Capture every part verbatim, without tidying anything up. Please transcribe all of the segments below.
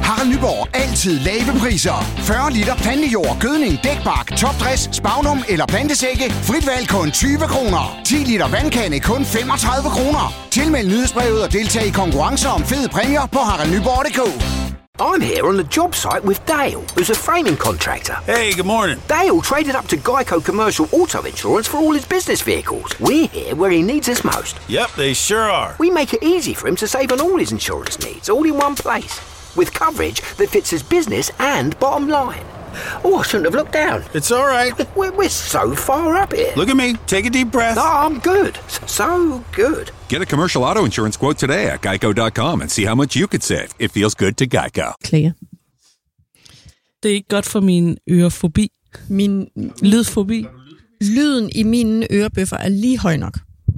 Harald Nyborg. Altid lave priser. fyrre liter plantejord, gødning, dækbark, topdress, spagnum eller plantesække. Frit valg kun tyve kroner. ti liter vandkande kun femogtredive kroner. Tilmeld nyhedsbrevet og deltag i konkurrencer om fede præmier på harald nyborg punktum d k. I'm here on the job site with Dale, who's a framing contractor. Hey, good morning. Dale traded up to Geico Commercial Auto Insurance for all his business vehicles. We're here where he needs us most. Yep, they sure are. We make it easy for him to save on all his insurance needs, all in one place, with coverage that fits his business and bottom line. Oh, I shouldn't have looked down. It's all right. We're, we're so far up here. Look at me. Take a deep breath. No, I'm good. So good. Get a commercial auto insurance quote today at geico dot com and see how much you could save. It feels good to Geico. Klager. Det er ikke godt for min ørefobi. Min Lydfobi. lyden i mine ørebøffer er lige høj nok.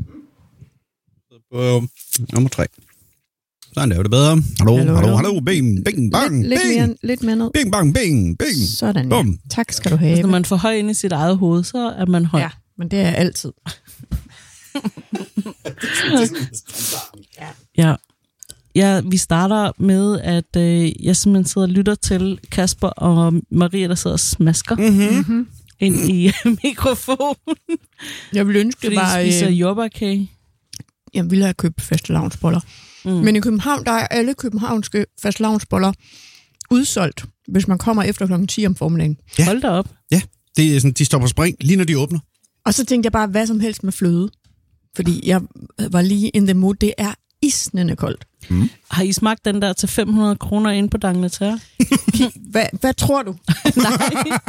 På nummer tre. Sådan er det bedre. Hallo, Hallo, hallo, hallo. hallo. Bing, bing, bang, Lidt, lidt, bing. mere, lidt mere ned. Bing, bang, bing, bing. Sådan, ja. Bum. Tak skal du have. Når man får høj ind i sit eget hoved, så er man høj. Ja, men det er altid. Ja. Ja, vi starter med, at øh, jeg simpelthen sidder og lytter til Kasper og Maria, der sidder og smasker Mm-hmm. ind i mikrofonen. Jeg ville ønske, Fordi det var... de spiser Øh, jordbærkage. jeg ville have købt fastelavnsboller. Mm. Men i København, der er alle københavnske fastelavnsboller udsolgt, hvis man kommer efter klokken ti om formiddagen. Ja. Hold da op. Ja, det er sådan, de står på spring, lige når de åbner. Og så tænkte jeg bare, hvad som helst med fløde. Fordi jeg var lige in the mood. Det er isnende koldt. Mm. Har I smagt den der til fem hundrede kroner inde på D'Angleterre? Hvad, hvad tror du? Nej.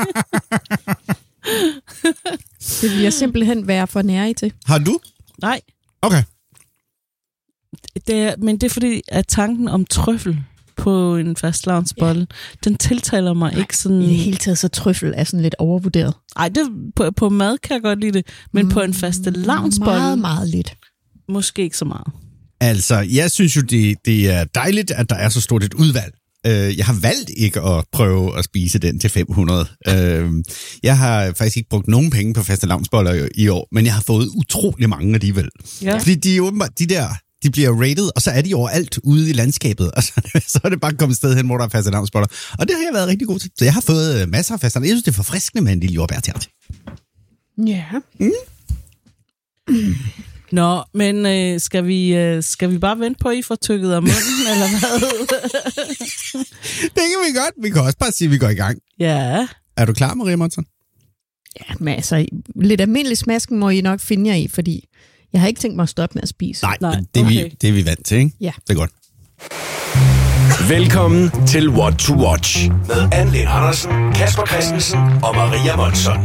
Det vil jeg simpelthen være for nær i til. Har du? Nej. Okay. Det er, men det er fordi, at tanken om trøffel på en fastelavnsbolle, ja. den tiltaler mig Nej, ikke sådan... I det hele taget så trøffel er sådan lidt overvurderet. Nej, det, på, på mad kan jeg godt lide det, men mm, på en fastelavnsbolle... Meget, meget lidt. Måske ikke så meget. Altså, jeg synes jo, det, det er dejligt, at der er så stort et udvalg. Jeg har valgt ikke at prøve at spise den til fem hundrede. Jeg har faktisk ikke brugt nogen penge på fastelavnsboller i år, men jeg har fået utrolig mange alligevel. Ja. Fordi de er åbenbart, de der, de bliver rated, og så er de overalt ude i landskabet, og så, så er det bare kommet et sted hen, hvor der er fastelavnsboller. Og det har jeg været rigtig god til. Så jeg har fået masser af fastelavnsboller. Jeg synes, det er forfriskende med en lille jordbærtert. Ja. Mm. Nå, men øh, skal, vi, øh, skal vi bare vente på, at I får tykket af munden, eller hvad? Det kan vi godt. Vi kan også bare sige, at vi går i gang. Ja. Er du klar, Maria Monsen? Ja, men altså, lidt almindelig smasken må I nok finde jer i, fordi jeg har ikke tænkt mig at stoppe med at spise. Nej, Nej, det, er okay. vi, det er vi vant til, ikke? Ja. Det er godt. Velkommen til What to Watch med Anne Lind Andersen, Kasper Christensen og Maria Monson.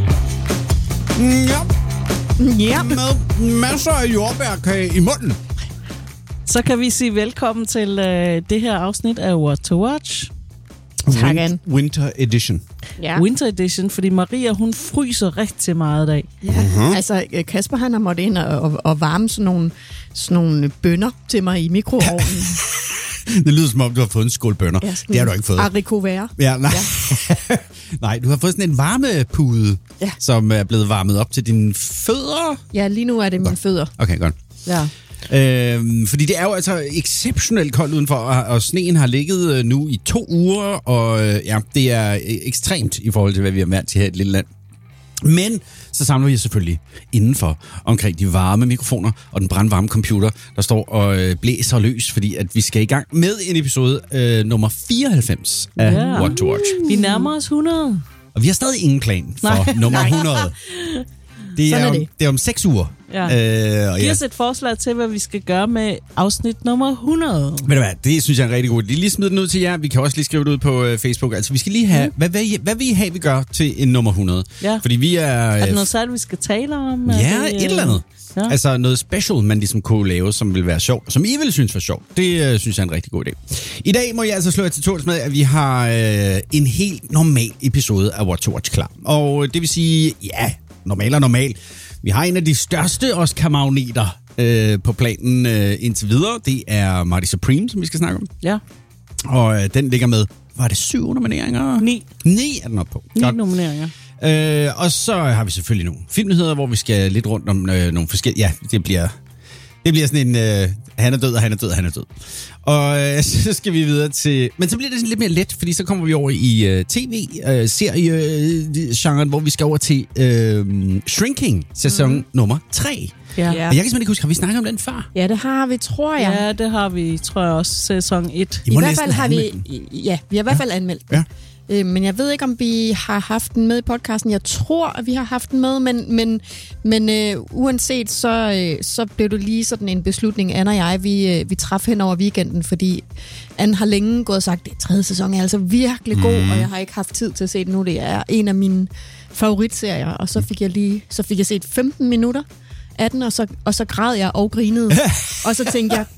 Ja. Ja. Med masser af jordbærkage i munden. Så kan vi sige velkommen til øh, det her afsnit af What to Watch. Tak, Anne. Winter edition. Ja. Winter edition, fordi Maria, hun fryser rigtig meget i dag. Ja. Uh-huh. Altså, Kasper, han har måttet ind og, og, og varme sådan nogle, sådan nogle bønner til mig i mikroovnen. Det lyder som om, du har fået en skål bønner. Ja, det har du ikke fået. Haricot vert. Ja, nej. Ja. Nej, du har fået sådan en varmepude, ja. som er blevet varmet op til dine fødder. Ja, lige nu er det mine fødder. Okay, godt. Ja. Øhm, fordi det er jo altså exceptionelt koldt udenfor, og, og sneen har ligget nu i to uger, og ja, det er ekstremt i forhold til, hvad vi har vant til her i et lille land. Men så samler vi selvfølgelig indenfor omkring de varme mikrofoner og den brandvarme computer, der står og blæser løs, fordi at vi skal i gang med en episode øh, nummer fireoghalvfems af yeah. What to Watch. Vi nærmer os hundrede. Og vi har stadig ingen plan for Nej. nummer hundrede. Det er, er om, det. det er om seks uger. Ja. Øh, og Giv ja. os et forslag til, hvad vi skal gøre med afsnit nummer hundrede. Ved du hvad, det synes jeg er en rigtig god idé. Lige smid den ud til jer. Vi kan også lige skrive det ud på uh, Facebook. Altså, vi skal lige have... Mm. Hvad, hvad, hvad vil I have, vi gør til en nummer hundrede? Ja. Fordi vi er... Er det noget særligt, vi skal tale om? Ja, det, et eller andet. Ja. Altså noget special, man ligesom kunne lave, som vil være sjovt. Som I vil synes var sjovt. Det uh, synes jeg er en rigtig god idé. I dag må jeg altså slå jer til tåls med, at vi har uh, en helt normal episode af What to Watch klar. Og det vil sige, ja, normal og normal. Vi har en af de største Oscar-magneter øh, på planen øh, indtil videre. Det er Marty Supreme, som vi skal snakke om. Ja. Og øh, den ligger med, var det syv nomineringer? Ni. Ni er den oppe på. Ni Godt. nomineringer. Øh, og så har vi selvfølgelig nogle filmnyheder, hvor vi skal lidt rundt om øh, nogle forskellige... Ja, det bliver Det bliver sådan en, øh, han er død, og han er død, og han er død. Og øh, så skal vi videre til... Men så bliver det sådan lidt mere let, fordi så kommer vi over i øh, tv-serie-genren, øh, hvor vi skal over til øh, Shrinking, sæson mm. nummer tre. Ja. Og jeg kan simpelthen ikke huske, har vi snakket om den før? Ja, det har vi, tror jeg. Ja, det har vi, tror jeg også, sæson et. I, I hvert fald har vi... Ja, vi har i hvert fald ja. anmeldt den. Ja. Øh, men jeg ved ikke, om vi har haft den med i podcasten. Jeg tror, at vi har haft den med, men, men, men øh, uanset, så, øh, så blev det lige sådan en beslutning, Anne og jeg, vi, øh, vi traf hen over weekenden, fordi Anne har længe gået og sagt, at tredje sæson er altså virkelig god, mm. og jeg har ikke haft tid til at se det nu. Det er en af mine favoritserier, og så fik jeg lige så fik jeg set femten minutter af den, og så, og så græd jeg og grinede. Og så tænkte jeg...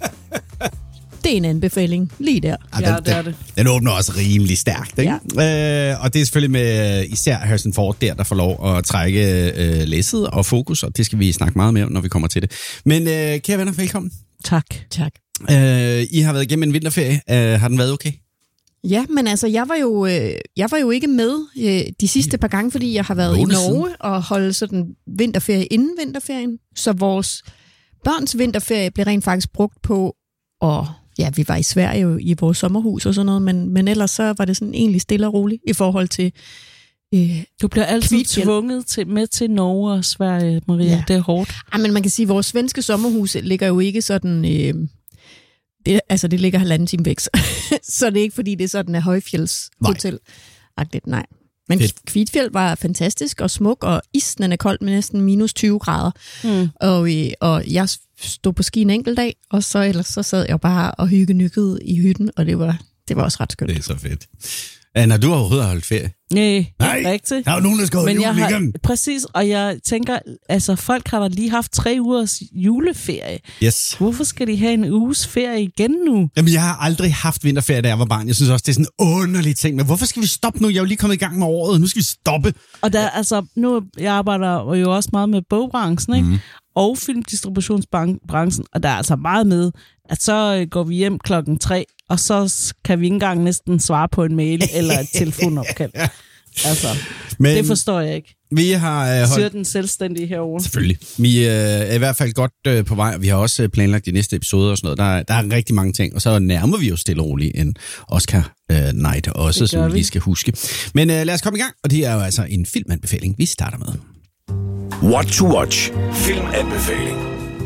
Det er en anbefaling, lige der. Ja, den, det er det. Den åbner også rimelig stærkt, ikke? Ja. Øh, og det er selvfølgelig med især Harrison Ford der, der får lov at trække øh, læsset og fokus, og det skal vi snakke meget mere om, når vi kommer til det. Men øh, kære venner, velkommen. Tak. Tak. Øh, I har været igennem en vinterferie. Øh, har den været okay? Ja, men altså, jeg var jo, øh, jeg var jo ikke med øh, de sidste par gange, fordi jeg har været i Norge og holdt sådan vinterferie inden vinterferien. Så vores børns vinterferie blev rent faktisk brugt på at... Ja, vi var i Sverige i vores sommerhus og sådan noget, men, men ellers så var det sådan egentlig stille og roligt i forhold til øh, Du bliver altid Kvitfjeld. tvunget til, med til Norge og Sverige, Maria. Ja. Det er hårdt. Ja, men man kan sige, at vores svenske sommerhus ligger jo ikke sådan... Øh, det, altså, det ligger halvanden time væk, så det er ikke, fordi det er sådan et højfjeldshotel-agtigt, nej. Men Kvitfjeld var fantastisk og smuk, og isen er koldt med næsten minus tyve grader. Mm. Og, og jeg stod på ski en enkelt dag, og så ellers så sad jeg bare og hyggenykkede i hytten, og det var, det var også ret skønt. Det er så fedt. Anna, du har overhovedet holdt ferie? Nej, Nej, ikke rigtigt. Der er jo nogen, der skal holde jul igen. Præcis, og jeg tænker, altså folk har lige haft tre ugers juleferie. Yes. Hvorfor skal de have en uges ferie igen nu? Jamen, jeg har aldrig haft vinterferie, da jeg var barn. Jeg synes også, det er sådan en underlig ting. Men hvorfor skal vi stoppe nu? Jeg er jo lige kommet i gang med året, nu skal vi stoppe. Og der, altså, nu jeg arbejder jo også meget med bogbranchen, ikke? Mm. Og filmdistributionsbranchen, og der er altså meget med, at så går vi hjem klokken tre, og så kan vi ikke engang næsten svare på en mail eller et telefonopkald. Altså, men det forstår jeg ikke. Vi har øh, holdt... Siger den selvstændige herovre. Selvfølgelig. Vi øh, er i hvert fald godt øh, på vej, og vi har også planlagt de næste episoder og sådan noget. Der er, der er rigtig mange ting, og så nærmer vi jo stille og roligt en Oscar øh, night også, som vi lige skal huske. Men øh, lad os komme i gang, og det er jo altså en filmanbefaling, vi starter med. What to watch. Filmanbefaling.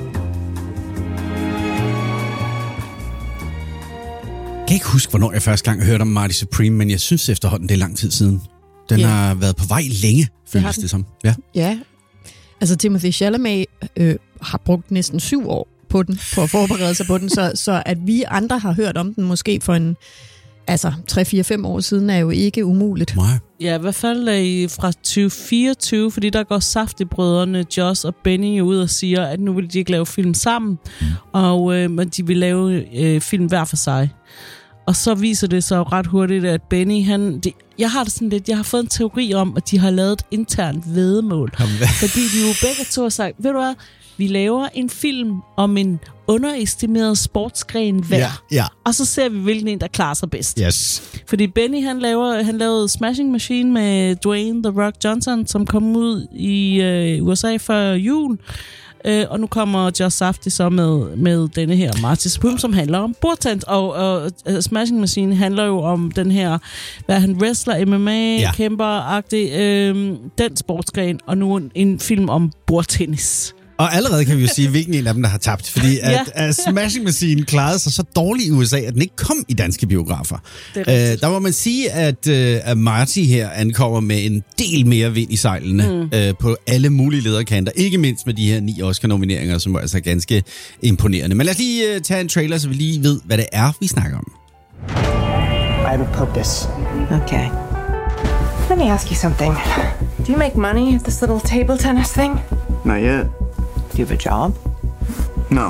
Jeg kan ikke huske, hvornår jeg første gang hørte om Marty Supreme, men jeg synes efterhånden, det er lang tid siden. Den yeah. har været på vej længe, føles det, det som. Ja. ja, altså Timothée Chalamet øh, har brugt næsten syv år på den, på at forberede sig på den, så, så at vi andre har hørt om den måske for en altså tre fire fem år siden, er jo ikke umuligt. Nej. Ja, i hvert fald øh, fra tyve fireogtyve, fordi der går Safdie-brødrene Joss og Benny ud og siger, at nu vil de ikke lave film sammen, mm. og øh, de vil lave øh, film hver for sig. Og så viser det sig jo ret hurtigt, at Benny, han... De, jeg har det sådan lidt, jeg har fået en teori om, at de har lavet et internt væddemål. Fordi de jo begge to har sagt, ved du hvad, vi laver en film om en underestimeret sportsgren hver. Ja, ja. Og så ser vi, hvilken en, der klarer sig bedst. Yes. Fordi Benny, han, laver, han lavede Smashing Machine med Dwayne The Rock Johnson, som kom ud i øh, U S A før jul. Øh, og nu kommer Joss Safdie så med, med denne her Marty Supreme, som handler om bordtennis. Og, og uh, Smashing Machine handler jo om den her, hvad han wrestler, M M A, ja. kæmper-agtig, øh, den sportsgren. Og nu en, en film om bordtennis. Og allerede kan vi jo sige, hvilken en af dem, der har tabt. Fordi ja. at, at Smashing Machine klarede sig så dårligt i U S A, at den ikke kom i danske biografer. Øh, der må man sige, at, øh, at Marty her ankommer med en del mere vind i sejlene mm. øh, på alle mulige lederkanter. Ikke mindst med de her ni Oscar-nomineringer, som er altså ganske imponerende. Men lad os lige øh, tage en trailer, så vi lige ved, hvad det er, vi snakker om. I have a purpose. Okay. Let me ask you something. Do you make money at this little table tennis thing? Not yet. Do you have a job? No.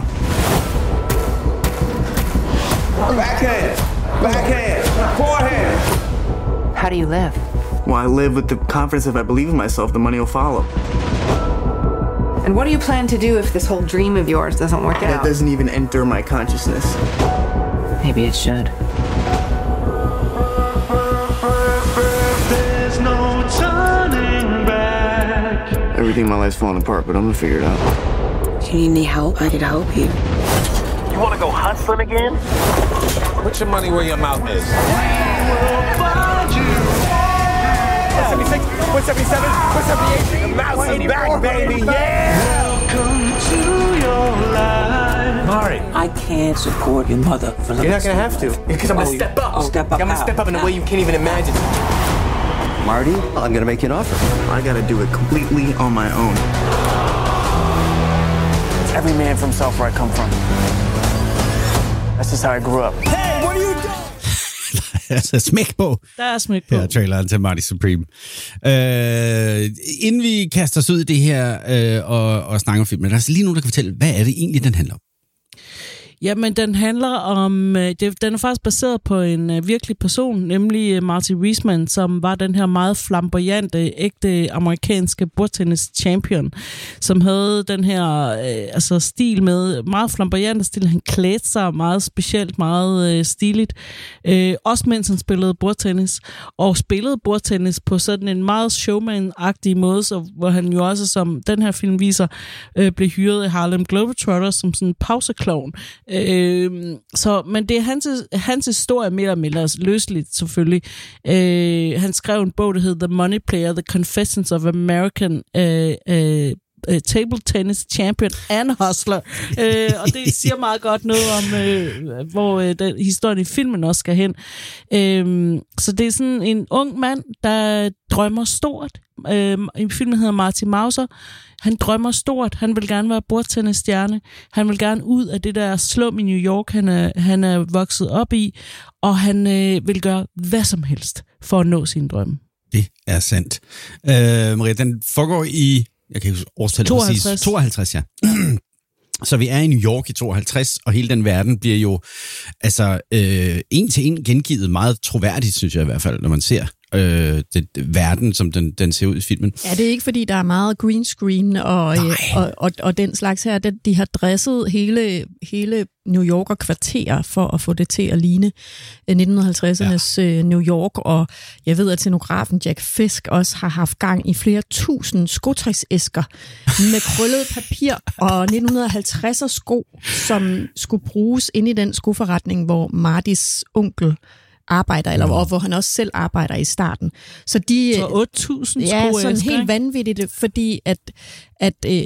Backhand! Backhand! Forehand! How do you live? Well, I live with the confidence if I believe in myself, the money will follow. And what do you plan to do if this whole dream of yours doesn't work That out? doesn't even enter my consciousness. Maybe it should. There's no turning back. Everything in my life's falling apart, but I'm gonna figure it out. Do you need any help? I could help you. You want to go hustling again? Put your money where your mouth is. one seventy-six, one seventy-seven, one seventy-eight, mouse is back, baby, yeah! Welcome to your life. Mari. I can't support your mother. For You're not gonna have to. Because I'm gonna oh, step up. Oh, step up I'm gonna how? step up in a way you can't even imagine. Marty, I'm gonna make you an offer. I gotta do it completely on my own. It's every man for himself where I come from. That's just how I grew up. Hey, what are you doing? Altså smæk på. Der er smæk på. Her traileren til Marty Supreme. Øh, inden vi kaster os ud i det her øh, og, og snakker om filmen, der er lige nogen, der kan fortælle, hvad er det egentlig, den handler om? Jamen, den handler om... Det, den er faktisk baseret på en uh, virkelig person, nemlig uh, Marty Wiseman, som var den her meget flamboyante, ægte amerikanske bordtennis-champion, som havde den her uh, altså stil med meget flamboyante stil. Han klædte sig meget specielt, meget uh, stiligt. Uh, også mens han spillede bordtennis. Og spillede bordtennis på sådan en meget showman-agtig måde, så, hvor han jo også, som den her film viser, uh, blev hyret af Harlem Globetrotters som sådan en pauseklovn. Øh, så, men det er hans, hans historie mere eller mindre løseligt selvfølgelig. Øh, han skrev en bog, der hedder The Money Player, The Confessions of American øh, øh, Table Tennis Champion and Hustler. øh, og det siger meget godt noget om, øh, hvor øh, den, historien i filmen også skal hen. Øh, så det er sådan en ung mand, der drømmer stort. Øh, I filmen hedder Marty Mauser. Han drømmer stort. Han vil gerne være bordtennisstjerne. Han vil gerne ud af det der slum i New York, han er, han er vokset op i. Og han øh, vil gøre hvad som helst for at nå sine drømme. Det er sandt. Øh, Maria, den foregår i... Jeg kan ikke huske årstallet præcis. tooghalvtreds, ja. Så vi er i New York i tooghalvtreds, og hele den verden bliver jo altså øh, en til en gengivet meget troværdigt, synes jeg i hvert fald, når man ser øh, det, verden, som den, den ser ud i filmen. Ja, det er ikke, fordi der er meget green screen og, øh, og, og, og den slags her. Det, de har dresset hele, hele New York og kvarterer for at få det til at ligne nitten halvtredsernes ja. New York, og jeg ved, at scenografen Jack Fisk også har haft gang i flere tusind skotøjsæsker med krøllet papir og nitten halvtredser sko, som skulle bruges inde i den skoforretning, hvor Martys onkel arbejder, eller hvor, hvor han også selv arbejder i starten. Så de så otte tusind sko. Ja, sådan helt vanvittigt, fordi at, at, øh,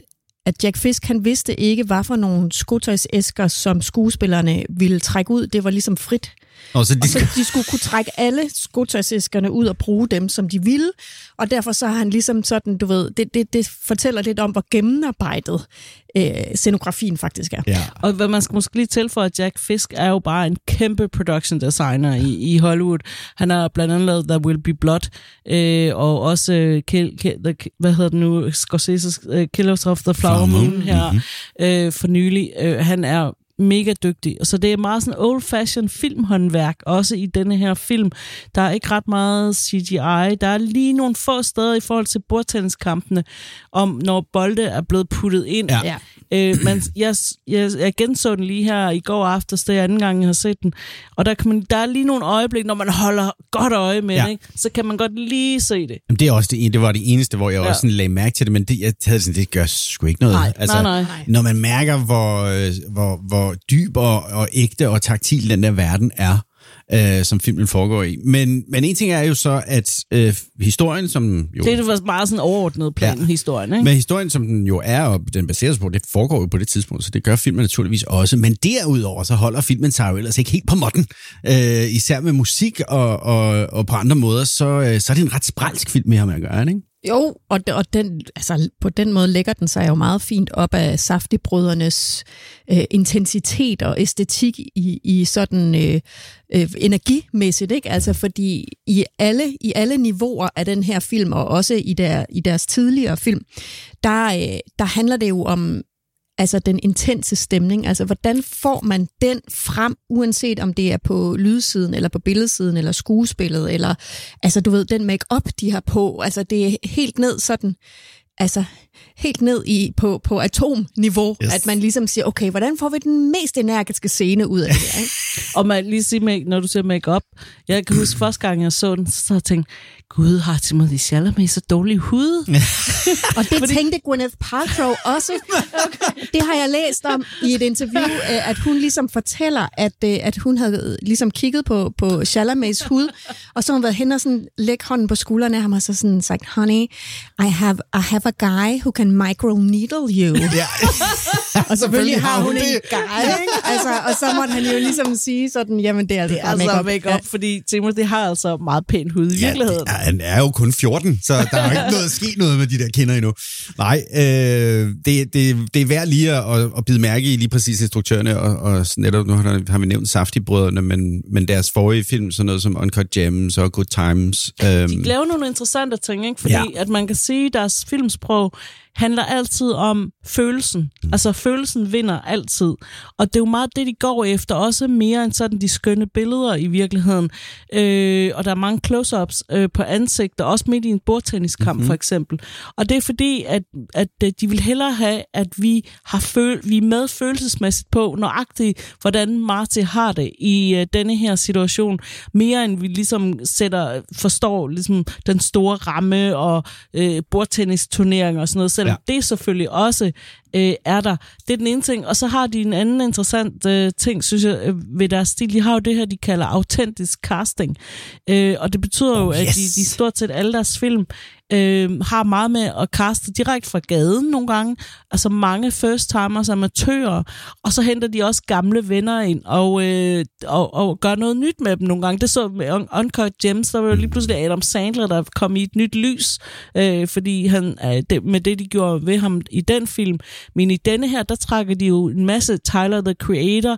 at Jack Fisk, han vidste ikke, hvad for nogle skotøjsæsker, som skuespillerne ville trække ud. Det var ligesom frit. Og så de, og så de skulle kunne trække alle skotøjsæskerne ud og bruge dem, som de ville. Og derfor så har han ligesom sådan, du ved, det, det, det fortæller lidt om, hvor gennemarbejdet øh, scenografien faktisk er. Ja. Og hvad man skal måske lige tilføje, at Jack Fisk er jo bare en kæmpe production designer i, i Hollywood. Han har blandt andet lavet There Will Be Blood, øh, og også, øh, kill, kill, the, hvad hedder det nu, Scorsese's uh, Killers of the Flower Moon her mm-hmm. øh, for nylig. Øh, han er mega dygtig. Så det er meget sådan old-fashioned filmhåndværk, også i denne her film. Der er ikke ret meget C G I. Der er lige nogle få steder i forhold til bordtenniskampene, om når bolde er blevet puttet ind. Ja. Øh, men jeg, jeg, jeg genså den lige her i går aftes, det er anden gang, jeg har set den. Og der, kan man, der er lige nogle øjeblik, når man holder godt øje med ja. det, ikke? Så kan man godt lige se det. Jamen, det, er også det, det var det eneste, hvor jeg ja. også sådan lagde mærke til det, men det, jeg havde sådan, det gør sgu ikke noget. Nej, altså, nej, nej. Når man mærker, hvor, hvor, hvor dyb og, og ægte og taktil den der verden er, øh, som filmen foregår i. Men, men en ting er jo så, at øh, historien, som jo... Det er jo bare sådan en overordnet plan, ja. historien, ikke? Men historien, som den jo er, og den baseres på, det foregår jo på det tidspunkt, så det gør filmen naturligvis også. Men derudover, så holder filmen sig jo ellers ikke helt på måtten. Øh, især med musik og, og, og på andre måder, så, øh, så er det en ret sprælsk film med ham at gøre, ikke? Jo, og, og den, altså, på den måde lægger den sig jo meget fint op af Safdie-brødrenes øh, intensitet og æstetik i, i sådan øh, øh, energimæssigt, ikke? Altså fordi i alle, i alle niveauer af den her film, og også i, der, i deres tidligere film, der, øh, der handler det jo om altså den intense stemning. Altså, hvordan får man den frem, uanset om det er på lydsiden, eller på billedsiden, eller skuespillet, eller, altså, du ved, den make-up, de har på. Altså, det er helt ned sådan altså helt ned i på, på atomniveau, yes. At man ligesom siger, okay, hvordan får vi den mest energiske scene ud af det her, ikke? Og man lige sige, når du ser make-up, jeg kan huske første gang, jeg så den, så jeg tænkte, gud, har Timothée Chalamet så dårlig hud? Og det Fordi... tænkte Gwyneth Paltrow også. Okay. Det har jeg læst om i et interview, at hun ligesom fortæller, at, at hun havde ligesom kigget på, på Chalamets hud, og så har hun været hen og sådan lægge hånden på skuldrene af ham, og så sådan sagt, honey, I have, I have a guy who can microneedle you. Ja. Og selvfølgelig har hun en guy, ikke? Altså, og så måtte han jo ligesom sige sådan, jamen det er altså, det er altså make-up. make-up, ja. Fordi Timothée har altså meget pæn hud i ja, virkeligheden. Ja, han er jo kun fjorten, så der er ikke noget at ske noget med de der kinder endnu. Nej, øh, det, det, det er værd lige at, at bide mærke i lige præcis instruktørerne, og, og netop nu har, har vi nævnt Safdie-brødrene, men, men deres forrige film, sådan noget som Uncut Gems og Good Times. Øh, de laver nogle interessante ting, ikke? Fordi ja. At man kan sige, at deres filmsprog handler altid om følelsen. Mm. Altså, følelsen vinder altid. Og det er jo meget det, de går efter. Også mere end sådan de skønne billeder i virkeligheden. Øh, og der er mange close-ups øh, på ansigter, også midt i en bordtenniskamp, mm-hmm. for eksempel. Og det er fordi, at, at de vil hellere have, at vi, har føl- vi er med følelsesmæssigt på, nøjagtigt, hvordan Marty har det i øh, denne her situation. Mere end vi ligesom sætter, forstår ligesom den store ramme og øh, bordtennisturneringer og sådan noget, selvom ja. Det selvfølgelig også øh, er der. Det er den ene ting. Og så har de en anden interessant øh, ting, synes jeg, øh, ved deres stil. De har jo det her, de kalder autentisk casting. Øh, og det betyder jo, oh, yes. at de, de stort set alle deres film øh, har meget med at kaste direkte fra gaden nogle gange. Altså mange first-timers, amatører. Og så henter de også gamle venner ind og, øh, og, og gør noget nyt med dem nogle gange. Det så med Un- Uncut Gems, der var jo lige pludselig Adam Sandler, der kom i et nyt lys, øh, fordi han øh, det, med det, de gjorde ved ham i den film. Men i denne her, der trækker de jo en masse Tyler, the Creator,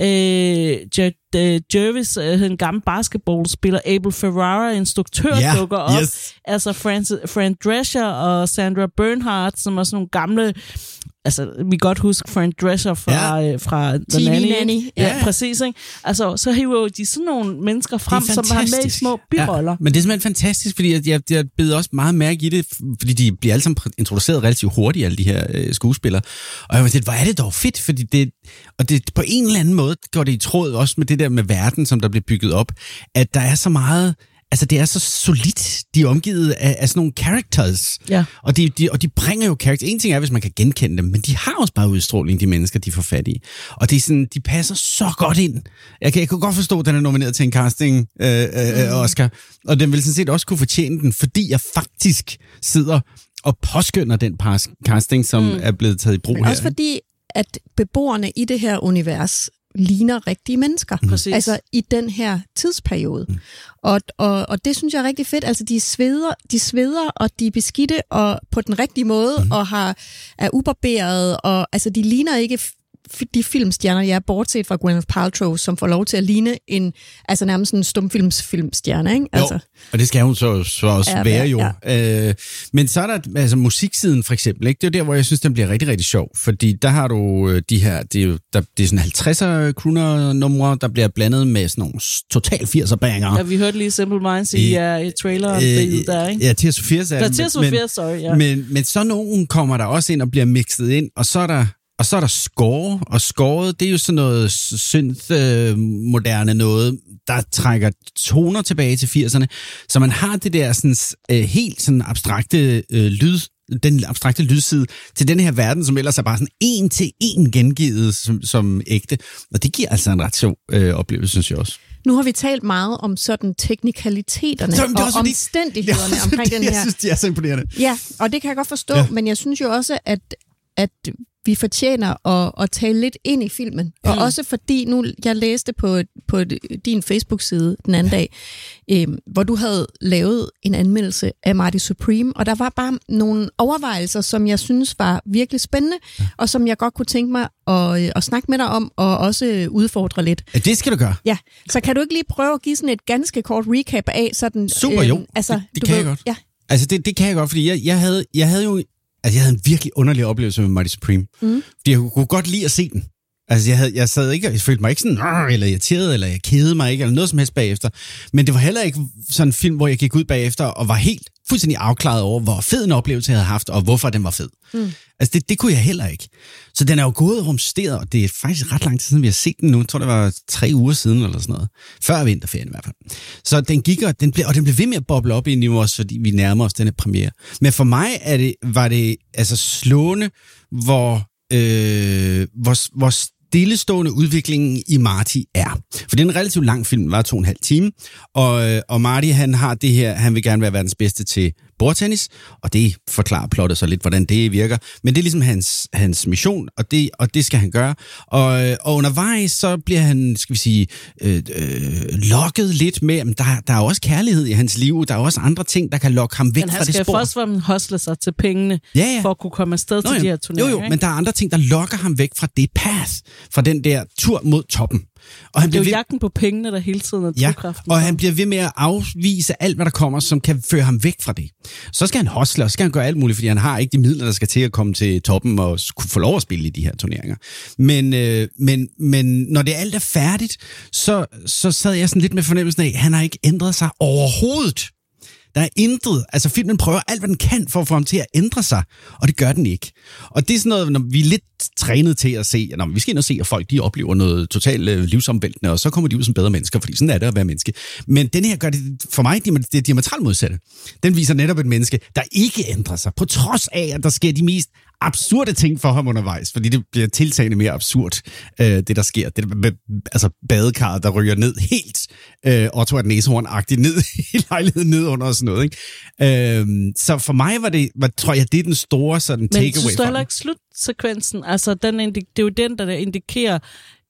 øh, Jet Uh, Jervis, uh, en gammel basketballspiller, Abel Ferrara, instruktør, yeah, dukker op. Yes. Altså Francis, Fran Drescher og Sandra Bernhard, som er sådan nogle gamle. Altså, vi kan godt huske Fran Drescher fra, ja. øh, fra The Nanny. Nanny. Ja, ja, præcis. Ikke? Altså, så hiver de sådan nogle mennesker frem, som har med i små biroller. Ja, men det er simpelthen fantastisk, fordi jeg, jeg, jeg beder også meget mærke i det, fordi de bliver alle sammen introduceret relativt hurtigt, alle de her øh, skuespillere. Og jeg var sådan, hvor er det dog fedt, fordi det, og det på en eller anden måde går det i tråd også med det der med verden, som der bliver bygget op, at der er så meget. Altså, det er så solidt. De er omgivet af, af sådan nogle characters. Ja. Og, de, de, og de bringer jo characters. En ting er, hvis man kan genkende dem, men de har også bare udstråling, de mennesker, de får fat i. Og det er sådan, de passer så godt ind. Jeg kan, jeg kan godt forstå, at den er nomineret til en casting øh, øh, Oscar. Og den vil sådan set også kunne fortjene den, fordi jeg faktisk sidder og påskynder den casting, som mm. er blevet taget i brug men her. Også fordi, at beboerne i det her univers ligner rigtige mennesker. Mm. Altså i den her tidsperiode. Mm. Og, og, og det synes jeg er rigtig fedt. Altså de sveder, de sveder og de er beskidte og på den rigtige måde mm. og har, er ubarberet. Og altså de ligner ikke de filmstjerner, jeg er bortset fra Gwyneth Paltrow, som får lov til at ligne en, altså nærmest en stumfilmsfilmstjerne, ikke? Altså, jo, og det skal hun så, så også ja, være jo. Ja. Øh, men så er der altså musiksiden for eksempel, ikke? Det er jo der, hvor jeg synes, den bliver rigtig, rigtig sjov, fordi der har du de her, det er jo der, det er sådan halvtredser kroner numre, der bliver blandet med sådan nogle total firser banger. Ja, vi hørte lige Simple Minds i, uh, i traileren øh, der, ikke? Ja, Tears for Fears er det. Tears for Fears, sorry, ja. Men, men så nogen kommer der også ind og bliver mixet ind, og så er der Og så er der score, og scoret, det er jo sådan noget synth-moderne noget, der trækker toner tilbage til firserne. Så man har det der sådan, øh, helt sådan abstrakte øh, lyd, den abstrakte lydside til den her verden, som ellers er bare sådan en til en gengivet som, som ægte. Og det giver altså en ret sjov øh, oplevelse, synes jeg også. Nu har vi talt meget om sådan teknikaliteterne så, og omstændighederne det, omkring den her. Jeg synes, de er så imponerende. Ja, og det kan jeg godt forstå, ja. Men jeg synes jo også, at, at vi fortjener at, at tale lidt ind i filmen. Ja. Og også fordi, nu jeg læste på, på din Facebook-side den anden dag, øh, hvor du havde lavet en anmeldelse af Marty Supreme, og der var bare nogle overvejelser, som jeg synes var virkelig spændende, ja. Og som jeg godt kunne tænke mig at, at snakke med dig om, og også udfordre lidt. Ja, det skal du gøre. Ja, så kan du ikke lige prøve at give sådan et ganske kort recap af sådan... Super, øh, jo. Altså, det det du kan ved, jeg godt. Ja. Altså, det, det kan jeg godt, fordi jeg, jeg, havde, jeg havde jo... Altså, jeg havde en virkelig underlig oplevelse med Marty Supreme. Mm. Fordi jeg kunne godt lide at se den. Altså, jeg, havde, jeg sad ikke, jeg følte mig ikke sådan, eller irriteret, eller jeg kedede mig ikke, eller noget som helst bagefter. Men det var heller ikke sådan en film, hvor jeg gik ud bagefter og var helt fuldstændig afklaret over, hvor fed en oplevelse jeg havde haft, og hvorfor den var fed. Mm. Altså, det, det kunne jeg heller ikke. Så den er jo gået og rumsteret, og det er faktisk ret lang tid siden, vi har set den nu. Jeg tror, det var tre uger siden, eller sådan noget. Før vinterferien i hvert fald. Så den gik, og den blev, og den blev ved med at boble op i nu også, fordi vi nærmer os denne premiere. Men for mig er det, var det altså slående, hvor, øh, hvor, hvor stillestående udviklingen i Marty er. For det er en relativt lang film, var to og en halv time, og, og Marty, han har det her, han vil gerne være verdens bedste til bordtennis, og det forklarer plottet så lidt, hvordan det virker. Men det er ligesom hans, hans mission, og det, og det skal han gøre. Og, og undervejs, så bliver han, skal vi sige, øh, øh, lokket lidt med, men der, der er også kærlighed i hans liv, der er også andre ting, der kan lokke ham væk fra det spor. Men han skal først være hostle sig til pengene, ja, ja. for at kunne komme afsted Nå, til de her turneringer. Jo, jo, men der er andre ting, der lokker ham væk fra det path, fra den der tur mod toppen. Og han det er jo ved... jagten på pengene, der hele tiden er drivkraften. Ja, og han bliver ved med at afvise alt, hvad der kommer, som kan føre ham væk fra det. Så skal han hostle, og så skal han gøre alt muligt, fordi han har ikke de midler, der skal til at komme til toppen og kunne få lov at spille i de her turneringer. Men, øh, men, men når det alt er færdigt, så, så sad jeg sådan lidt med fornemmelsen af, at han har ikke ændret sig overhovedet. Der er intet. Altså filmen prøver alt, hvad den kan for at få ham til at ændre sig, og det gør den ikke. Og det er sådan noget, når vi er lidt trænet til at se, når vi skal ind og se, at folk de oplever noget totalt øh, livsomvæltende, og så kommer de ud som bedre mennesker, fordi sådan er det at være menneske. Men den her gør det for mig, det er diametralt modsatte. Den viser netop et menneske, der ikke ændrer sig, på trods af, at der sker de mest absurde ting for ham undervejs, fordi det bliver tiltagende mere absurd, øh, det der sker. Det der, altså badekarret, der ryger ned helt, øh, Otto er næsehorn-agtigt ned i lejligheden ned under og sådan noget. Ikke? Øh, så for mig var det, var, tror jeg, det er den store sådan takeaway. Men synes du heller ikke slutsekvensen? Altså, den, det er jo den, der indikerer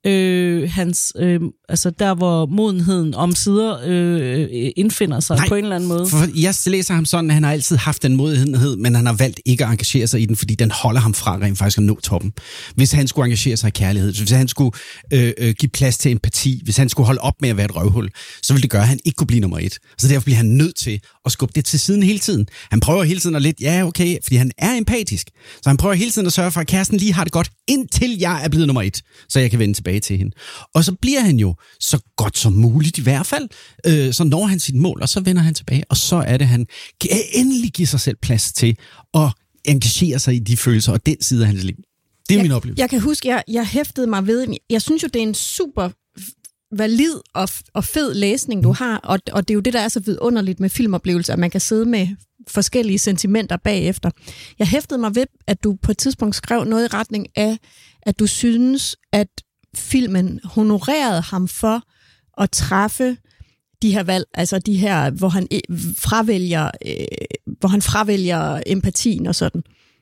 Øh, hans, øh, altså der hvor modenheden om sider øh, indfinder sig Nej, på en eller anden måde. For jeg læser ham sådan, at han har altid haft den modenhed, men han har valgt ikke at engagere sig i den, fordi den holder ham fra rent faktisk at nå toppen. Hvis han skulle engagere sig i kærlighed, hvis han skulle øh, øh, give plads til empati, hvis han skulle holde op med at være et røvhul, så ville det gøre, at han ikke kunne blive nummer et. Så derfor bliver han nødt til at skubbe det til siden hele tiden. Han prøver hele tiden at lidt, ja okay, fordi han er empatisk. Så han prøver hele tiden at sørge for, at kæresten lige har det godt, indtil jeg er blevet nummer et, så jeg kan vende tilbage til hende. Og så bliver han jo så godt som muligt i hvert fald. Øh, så når han sit mål, og så vender han tilbage, og så er det, han kan endelig give sig selv plads til at engagere sig i de følelser og den side af hans liv. Det er jeg, min oplevelse. Jeg kan huske, jeg, jeg hæftede mig ved, jeg synes jo, det er en super valid og, og fed læsning, du har, og, og det er jo det, der er så vidunderligt med filmoplevelser, at man kan sidde med forskellige sentimenter bagefter. Jeg hæftede mig ved, at du på et tidspunkt skrev noget i retning af, at du synes, at filmen honorerede ham for at træffe de her valg, altså de her, hvor han fravælger, øh, hvor han fravælger empatien og sådan.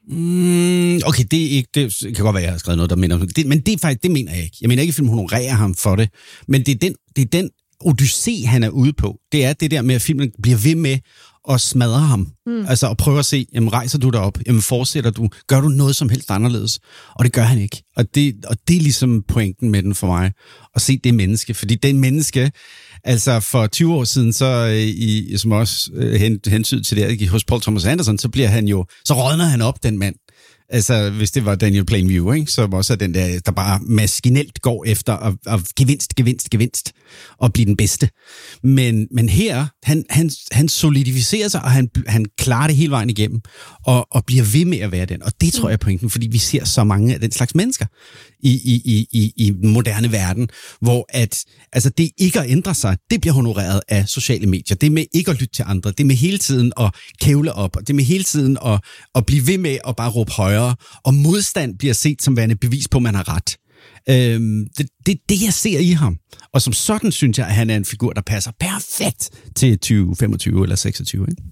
Mm, okay, det er ikke, det kan godt være, jeg har skrevet noget, der minder om det, men det er faktisk, det mener jeg ikke. Jeg mener ikke, at filmen honorerer ham for det, men det er den, det er den odyssé, han er ude på. Det er det der med, at filmen bliver ved med at smadre ham. Mm. Altså at prøve at se, jamen rejser du dig op, jamen fortsætter du, gør du noget som helst anderledes? Og det gør han ikke. Og det, og det er ligesom pointen med den for mig, at se det menneske. Fordi det menneske, altså for tyve år siden, så i, som også hen, hensyn til det hos Paul Thomas Anderson, så bliver han jo, så rådner han op, den mand. Altså, hvis det var Daniel Plainview, ikke? Så også er den der, der bare maskinelt går efter at, at gevinst, gevinst, gevinst og blive den bedste. Men, men her, han, han, han solidificerer sig, og han, han klarer det hele vejen igennem, og, og bliver ved med at være den. Og det tror jeg er pointen, fordi vi ser så mange af den slags mennesker i, i, i, i den moderne verden, hvor at, altså det ikke at ændre sig, det bliver honoreret af sociale medier. Det med ikke at lytte til andre, det med hele tiden at kævle op, og det med hele tiden at, at blive ved med at bare råbe højere, og modstand bliver set som værende bevis på, at man har ret. Øhm, det er det, det, jeg ser i ham. Og som sådan synes jeg, at han er en figur, der passer perfekt til tyve femogtyve eller seksogtyve. Ikke?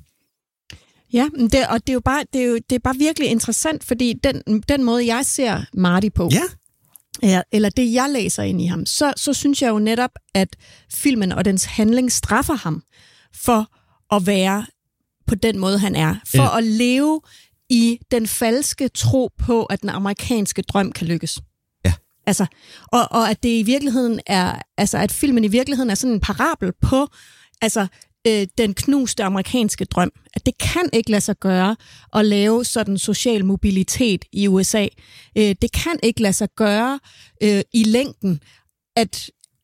Ja, det, og det er jo bare, det er jo, det er bare virkelig interessant, fordi den, den måde, jeg ser Marty på, ja. Ja, eller det, jeg læser ind i ham, så, så synes jeg jo netop, at filmen og dens handling straffer ham for at være på den måde, han er. For ja. At leve i den falske tro på, at den amerikanske drøm kan lykkes. Ja. Altså, og, og at det i virkeligheden er, altså at filmen i virkeligheden er sådan en parabel på, altså øh, den knuste amerikanske drøm. At det kan ikke lade sig gøre at lave sådan social mobilitet i U S A. Øh, det kan ikke lade sig gøre øh, i længden, at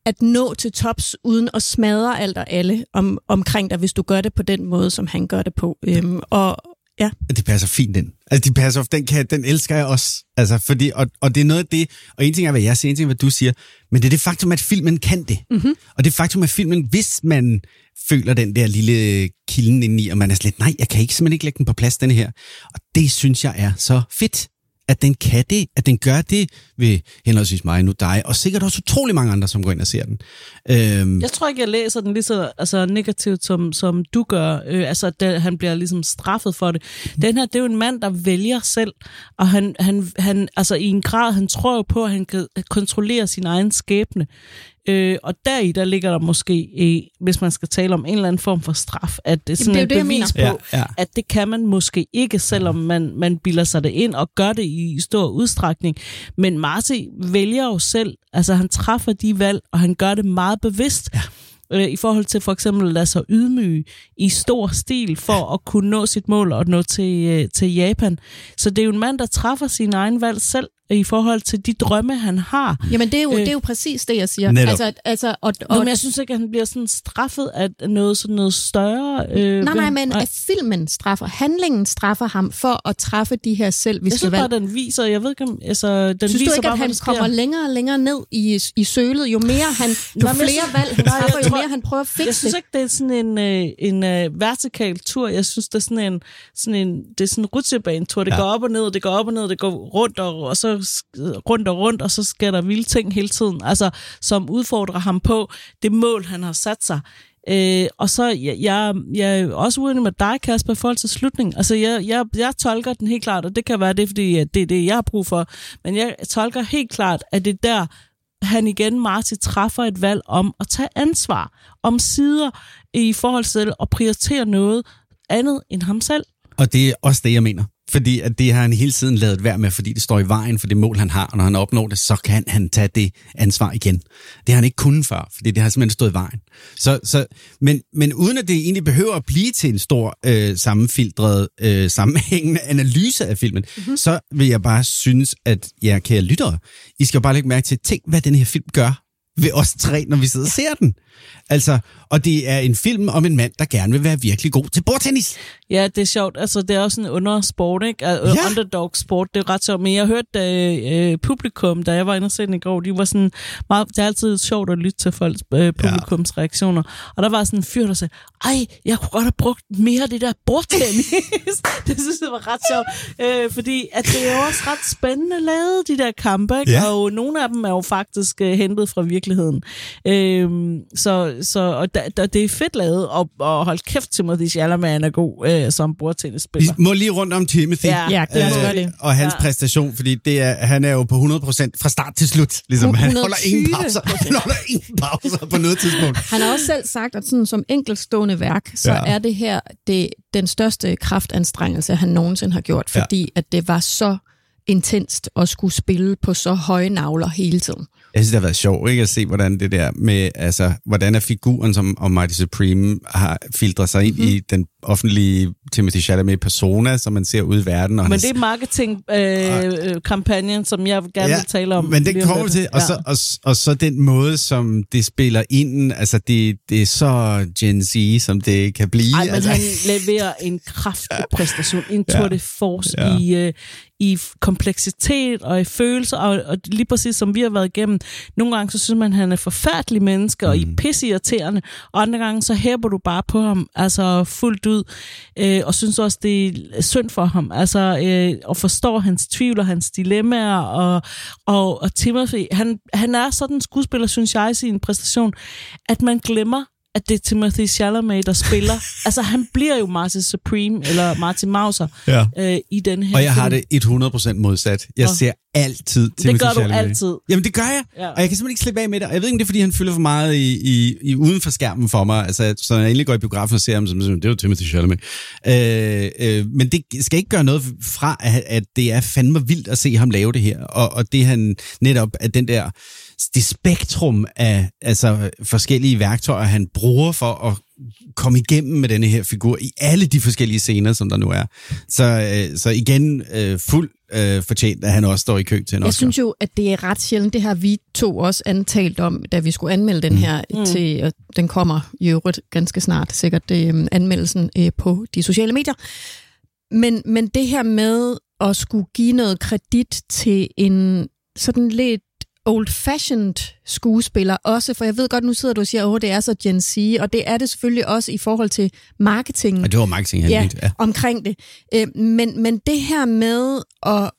at nå til tops, uden at smadre alt og alle om, omkring dig, hvis du gør det på den måde, som han gør det på. Øhm, og ja. Det passer fint ind. Altså, de passer, den, kan, den elsker jeg også. Altså, fordi, og, og det er noget af det, og en ting er, hvad jeg siger, en ting er, hvad du siger, men det er det faktum, at filmen kan det. Mm-hmm. Og det faktum, at filmen, hvis man føler den der lille kilden indeni, og man er slet, nej, jeg kan ikke simpelthen ikke lægge den på plads, denne her. Og det synes jeg er så fedt, at den kan det, at den gør det ved henholdsvis mig, nu dig, og sikkert også utrolig mange andre, som går ind og ser den. Øhm. Jeg tror ikke, jeg læser den lige så altså, negativt, som, som du gør. Øh, altså, at han bliver ligesom straffet for det. Den her, det er jo en mand, der vælger selv, og han, han, han altså, i en grad, han tror jo på, at han kan kontrollere sin egen skæbne. Øh, og deri, der ligger der måske, øh, hvis man skal tale om en eller anden form for straf, at det er sådan Jamen, det er et det, bevis på, ja, ja. at det kan man måske ikke, selvom man, man bilder sig det ind og gør det i stor udstrækning. Men Marty vælger jo selv, altså han træffer de valg, og han gør det meget bevidst, ja. øh, i forhold til for eksempel at lade sig ydmyge i stor stil, for at kunne nå sit mål og nå til, øh, til Japan. Så det er jo en mand, der træffer sin egen valg selv, i forhold til de drømme, han har. Jamen, det er jo, øh, det er jo præcis det, jeg siger. Netop. Altså, altså, og, Nå, og, men jeg synes ikke, at han bliver sådan straffet af noget, sådan noget større. Øh, nej, nej, ved, men nej. at filmen straffer, handlingen straffer ham for at træffe de her selviske Jeg synes valg. bare, den viser, jeg ved ikke om... Altså, den Synes viser du ikke, bare, at han hvad kommer længere og længere ned i, i sølet? Jo mere han, jo Nå, flere synes, valg han nej, træffer, jeg jo tror, mere han prøver at fikse Jeg synes ikke, det er sådan en, øh, en øh, vertikal tur. Jeg synes, det er sådan en, sådan en, det er sådan en rutsjebanetur. Det ja. går op og ned, det går op og ned, det går rundt og, og så rundt og rundt, og så sker der vilde ting hele tiden, altså, som udfordrer ham på det mål, han har sat sig. Øh, og så, jeg, jeg, jeg er også uenig med dig, Kasper, i forhold til slutningen. Altså, jeg, jeg, jeg tolker den helt klart, og det kan være det, fordi det er det, jeg har brug for, men jeg tolker helt klart, at det der, han igen, Marty, træffer et valg om at tage ansvar, om sider i forhold til at prioritere noget andet end ham selv. Og det er også det, jeg mener. Fordi at det har han hele tiden lavet værd med, fordi det står i vejen for det mål, han har, og når han opnår det, så kan han tage det ansvar igen. Det har han ikke kunnet før, fordi det har simpelthen stået i vejen. Så, så, men, men uden at det egentlig behøver at blive til en stor, øh, sammenfiltret, øh, sammenhængende analyse af filmen, mm-hmm. så vil jeg bare synes, at jer kære lyttere, I skal jo bare lægge mærke til, tænk hvad den her film gør ved os tre, når vi sidder og ser den. Altså, og det er en film om en mand, der gerne vil være virkelig god til bordtennis. Ja, det er sjovt. Altså, det er også en undersport, ikke? Uh, ja. Underdog-sport, det er ret sjovt. Men jeg hørte uh, publikum, da jeg var inde og se den i går, de var sådan meget, det er altid sjovt at lytte til folks uh, publikums ja. reaktioner. Og der var sådan en fyr, der sagde, ej, jeg kunne godt have brugt mere af det der bordtennis. Det synes jeg var ret sjovt. Uh, fordi at det er jo også ret spændende lavet, de der kampe, ikke? Ja. Og nogle af dem er jo faktisk uh, hentet fra virkeligheden. Uh, så, så og da, da, det er fedt lavet, og, og hold kæft, Timothée Chalamet er god øh, som bordtennisspiller. Vi må lige rundt om Timothy ja, ja, øh, det. og hans ja. præstation, fordi det er, han er jo på hundrede procent fra start til slut. Ligesom. Han holder ingen pauser. Han holder ingen pauser på noget tidspunkt. Han har også selv sagt, at sådan som enkeltstående værk, så ja. er det her det, den største kraftanstrengelse, han nogensinde har gjort, fordi ja. at det var så intenst at skulle spille på så høje navler hele tiden. Jeg synes, det har været sjovt, ikke, at se, hvordan det der med, altså, hvordan er figuren som om Mighty Supreme har filtret sig ind mm-hmm. i den offentlige Timothée Chalamet persona, som man ser ude i verden. Og men hans... det er marketing-kampagnen, øh, som jeg gerne ja, vil tale om. Men det kommer til, og, ja. så, og, og så den måde, som det spiller ind, altså det, det er så Gen Z, som det kan blive. Ej, men altså. han leverer en kraftig præstation, en tour de force ja. i, øh, i kompleksitet og i følelser, og, og lige præcis som vi har været igennem. Nogle gange så synes man, at han er forfærdelig menneske, og mm. I pisseirriterende, og andre gange så hæber du bare på ham, altså fuldt ud, øh, og synes også, det er synd for ham, altså, øh, og forstår hans tvivl og hans dilemmaer, og, og, og Timothy, han, han er sådan en skuespiller, synes jeg, i sin præstation, at man glemmer, at det er Timothée Chalamet, der spiller. Altså, han bliver jo Marty Supreme, eller Marty Mauser, ja. øh, i den her Og jeg film. har det hundrede procent modsat. Jeg Nå. ser altid Timothée Chalamet. Det gør du altid. Jamen, det gør jeg. Ja. Og jeg kan simpelthen ikke slippe af med det. Og jeg ved ikke, om det er, fordi han fylder for meget i, i, i uden for skærmen for mig. Altså, så jeg endelig går i biografen og ser ham, som det er jo Timothée Chalamet. Øh, øh, men det skal ikke gøre noget fra, at, at det er fandme vildt at se ham lave det her. Og, og det han netop, at den der det spektrum af altså, forskellige værktøjer, han bruger for at komme igennem med denne her figur i alle de forskellige scener, som der nu er. Så, øh, så igen, øh, fuld øh, fortjent, at han også står i kø til en Jeg Oscar. synes jo, at det er ret sjældent. Det har vi to også antalt om, da vi skulle anmelde den her mm. til, og den kommer i øvrigt ganske snart, sikkert øh, anmeldelsen øh, på de sociale medier. Men, men det her med at skulle give noget kredit til en sådan lidt old-fashioned skuespiller også, for jeg ved godt, nu sidder du og siger, at det er så Gen Z, og det er det selvfølgelig også i forhold til marketing. Og det var marketing, ja, helt, ja, omkring det. Øh, men, men det her med at,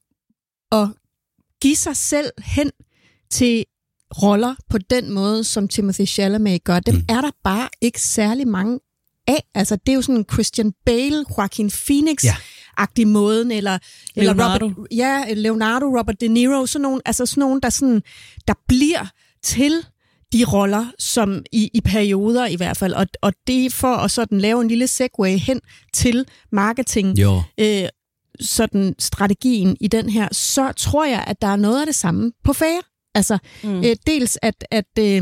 at give sig selv hen til roller på den måde, som Timothée Chalamet gør, dem mm. er der bare ikke særlig mange af. Altså, det er jo sådan en Christian Bale, Joaquin Phoenix, ja. agtig måden, eller, eller Leonardo. Robert, ja, Leonardo, Robert De Niro, sådan nogle, altså sådan nogle, der, sådan, der bliver til de roller, som i, i perioder i hvert fald, og, og det for at sådan lave en lille segue hen til marketing, jo. Øh, sådan strategien i den her, så tror jeg, at der er noget af det samme på Fair. Altså, mm. øh, dels at, at, øh,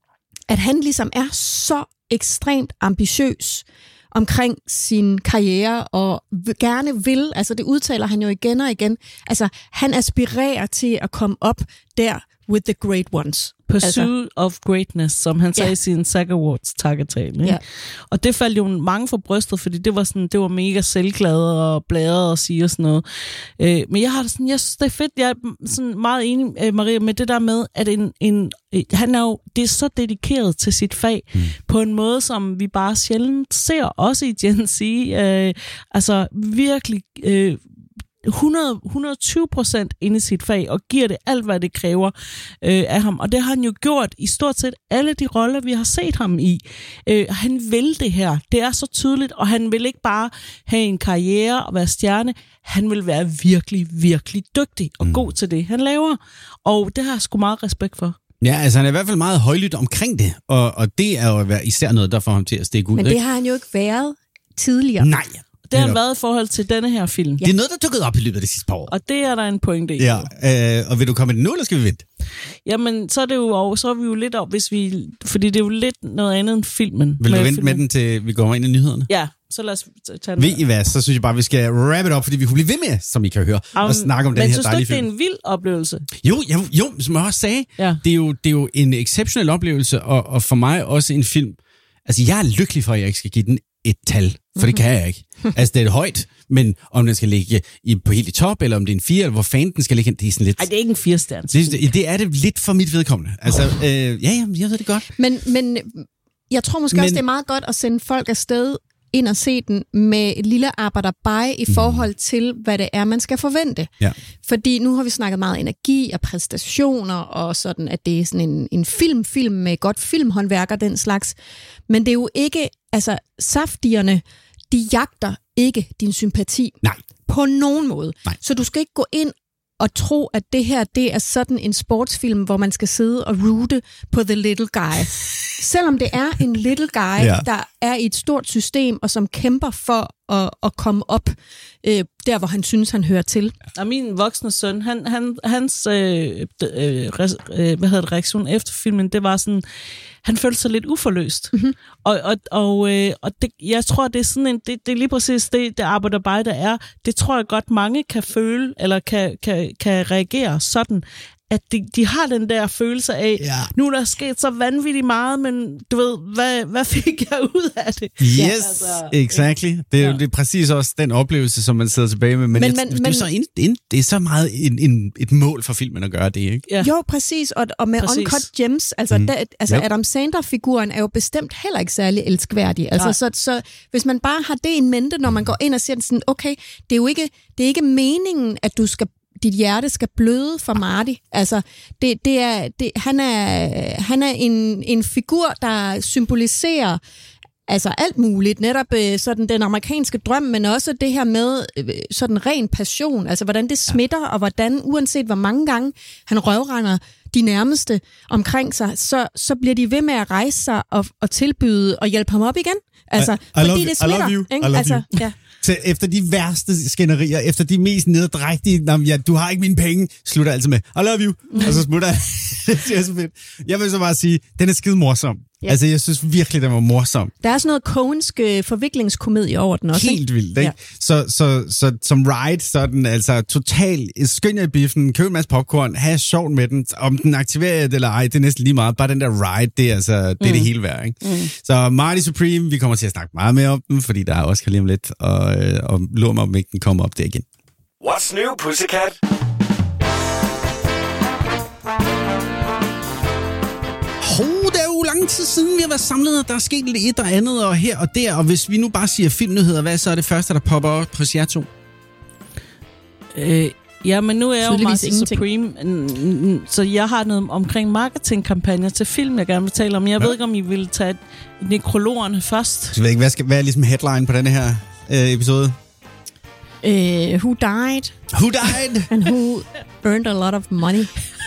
at han ligesom er så ekstremt ambitiøs omkring sin karriere, og gerne vil, altså det udtaler han jo igen og igen, altså han aspirerer til at komme op der with the great ones. Pursuit altså. of greatness, som han sagde ja. i sin S A G Awards takketale. Ja. Og det faldt jo mange for brystet, fordi det var sådan, det var mega selvglad og bladret og sige og sådan noget. Øh, men jeg har det sådan, jeg synes, det er fedt, jeg er sådan meget enig, øh, Maria, med det der med, at en, en, øh, han er jo, det er så dedikeret til sit fag, mm. på en måde, som vi bare sjældent ser, også i Gen Z. Øh, altså virkelig øh, hundrede, hundrede og tyve procent inde i sit fag, og giver det alt, hvad det kræver øh, af ham. Og det har han jo gjort i stort set alle de roller, vi har set ham i. Øh, han vil det her. Det er så tydeligt, og han vil ikke bare have en karriere og være stjerne. Han vil være virkelig, virkelig dygtig og mm. god til det, han laver. Og det har jeg sgu meget respekt for. Ja, altså han er i hvert fald meget højlydt omkring det, og, og det er jo især noget, der får ham til at stikke ud. Men det har han jo ikke været tidligere. Nej. Det har han været i forhold til denne her film. Ja. Det er noget, der dukket op i løbet af det sidste par år. Og det er der en pointe i. Ja, øh, og vil du komme med det nu, eller skal vi vente? Jamen, så er det jo og så er vi jo lidt op, hvis vi, fordi det er jo lidt noget andet end filmen. Vil du vente filmen. med den, til vi går ind i nyhederne? Ja, så lad os tage den. Ved I hvad, så synes jeg bare, vi skal wrap it up, fordi vi kunne blive ved med, som I kan høre, um, og snakke om den her dejlige film. Men synes du ikke, det er en vild oplevelse? Jo, jo, jo, som jeg også sagde, ja. det, er jo, det er jo en exceptionel oplevelse, og, og for mig også en film. Altså, jeg er lykkelig for, at jeg ikke skal give den et tal, for det kan jeg ikke. Altså, det er højt, men om den skal ligge i, på helt i top, eller om det er en fire, eller hvor fanden den skal ligge, det er sådan lidt... Ej, det er ikke en fire-stjerne. Det, det er det lidt for mit vedkommende. Altså, øh, ja, ja, jeg ved det godt. Men, men jeg tror måske men, også, det er meget godt at sende folk afsted ind og se den med et lille arbejderbej i forhold til, hvad det er, man skal forvente. Ja. Fordi nu har vi snakket meget energi og præstationer, og sådan, at det er sådan en, en film-film med godt filmhåndværk og den slags. Men det er jo ikke, altså saftierne, de jagter ikke din sympati. Nej. På nogen måde. Nej. Så du skal ikke gå ind og tro, at det her, det er sådan en sportsfilm, hvor man skal sidde og roote på the little guy. Selvom det er en little guy, ja. der er i et stort system, og som kæmper for at, at komme op øh, der, hvor han synes, han hører til. Og min voksne søn, han, han, hans øh, øh, res, øh, hvad hedder det, reaktion efter filmen, det var sådan, han følte sig lidt uforløst. Mm-hmm. Og, og, og, øh, og det, jeg tror, det er sådan en, det, det er lige præcis det, det arbejderbej, der er. Det tror jeg godt, mange kan føle, eller kan, kan, kan reagere sådan, at de, de har den der følelse af, ja. nu er der sket så vanvittigt meget, men du ved, hvad, hvad fik jeg ud af det? Yes, ja, altså, exactly. Det er jo ja. det er præcis også den oplevelse, som man sidder tilbage med. Men, men, jeg, men det, er så en, en, det er så meget en, en, et mål for filmen at gøre det, ikke? Ja. Jo, præcis. Og, og med præcis. Uncut Gems, altså, mm. der, altså yep. Adam Sandler-figuren er jo bestemt heller ikke særlig elskværdig. Altså, så, så hvis man bare har det in mente, når man går ind og siger sådan, okay, det er jo ikke, det er ikke meningen, at du skal dit hjerte skal bløde for Marty. Altså, det, det er, det, han er, han er en, en figur, der symboliserer altså alt muligt. Netop sådan den amerikanske drøm, men også det her med sådan ren passion. Altså, hvordan det smitter, og hvordan, uanset hvor mange gange han røvrender de nærmeste omkring sig, så, så bliver de ved med at rejse sig og, og tilbyde og hjælpe ham op igen. Altså, I, I fordi love, det smitter. I love you. Ikke? I love altså, you. Ja. Til, efter de værste skænderier, efter de mest nederdrægtige, ja, du har ikke mine penge, slutter altid med, I love you, mm. og så smutter jeg. Det er så fedt. Jeg vil så bare sige, den er skide morsom. Ja. Altså, jeg synes virkelig, den var morsom. Der er sådan noget Coensk øh, forviklingskomedie over den også, Helt ikke? vildt, ikke? Ja. Så, så, så som ride, så er den altså totalt skøn i biffen, køb en masse popcorn, have sjovt med den, om den aktiverer det eller ej, det er næsten lige meget. Bare den der ride, det er, altså, det, er mm. det hele værd, ikke? Mm. Så Marty Supreme, vi kommer til at snakke meget mere om den, fordi der er også lige om lidt, og, øh, og lurer mig, om ikke den kommer op der igen. What's new, Pussycat? Oh, det er jo lang tid siden, vi har været samlet, og der er sket lidt et og andet, og her og der. Og hvis vi nu bare siger filmnyheder, hvad så er det første, der popper op på jer to? Øh, ja, men nu er jeg jo Tydeligvis Marty Supreme, så jeg har noget omkring marketingkampagner til film, jeg gerne vil tale om. Jeg ja. ved ikke, om I vil tage nekrologerne først. Så jeg ved ikke, hvad, skal, hvad er ligesom headline på denne her øh, episode? Uh, who died? Who died? And who earned a lot of money?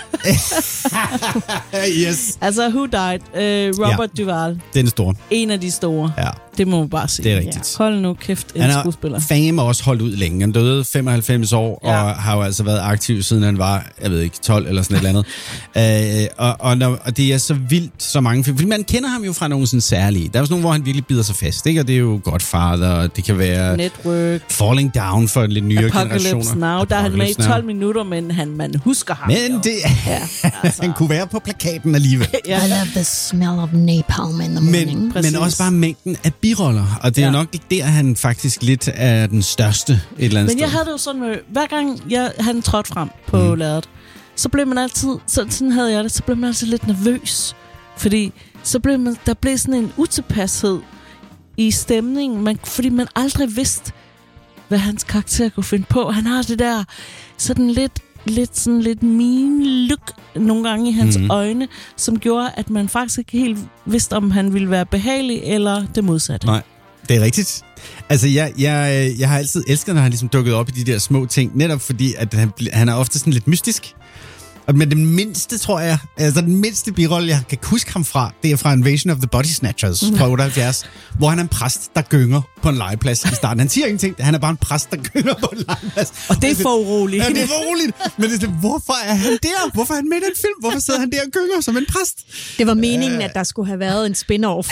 Yes. Altså, Who Died? Uh, Robert ja. Duvall. Den store. En af de store. Ja. Det må man bare sige. Det er rigtigt. Ja. Hold nu kæft, en skuespiller. Fame har også holdt ud længe. Han døde femoghalvfems år, ja. og har jo altså været aktiv, siden han var, jeg ved ikke, tolv eller sådan et eller andet. uh, og, og, når, og det er så vildt, så mange film. Fordi man kender ham jo fra nogle sådan særlige. Der er også nogle, hvor han virkelig bider sig fast, ikke? Og det er jo Godfather, og det kan være Network. Falling Down for lidt nyere Apocalypse generationer. Now. Der er han med i tolv minutter, men han, man husker ham. Men det, ja, altså. han kunne være på plakaten alligevel. I love the smell of napalm in the morning. Men, men også bare mængden af biroller. Og det er ja. jo nok ikke der, han faktisk lidt er den største et eller andet Men jeg sted. havde det jo sådan med, hver gang jeg, han trådte frem på mm. lærret, så blev man altid, så, sådan havde jeg det, så blev man altid lidt nervøs. Fordi så blev man, der blev sådan en utilpashed i stemningen, man, fordi man aldrig vidste, hvad hans karakter kunne finde på. Han har det der sådan lidt, lidt sådan lidt mean look nogle gange i hans mm. øjne, som gjorde, at man faktisk ikke helt vidste, om han ville være behagelig eller det modsatte. Nej. Det er rigtigt. Altså, jeg, jeg, jeg har altid elsket, når han ligesom dukket op i de der små ting, netop fordi, at han, han er ofte sådan lidt mystisk. Og men den mindste, tror jeg, altså den mindste birolle, jeg kan huske ham fra, det er fra Invasion of the Body Snatchers fra otteoghalvfjerds, hvor han er en præst, der gynger på en legeplads i starten. Han siger ingenting, han er bare en præst, der gynger på en legeplads. Og det er for uroligt. Ja, det er for uroligt. Men det er sådan, hvorfor er han der? Hvorfor er han med i den film? Hvorfor sidder han der og gynger som en præst? Det var meningen, at der skulle have været en spin-off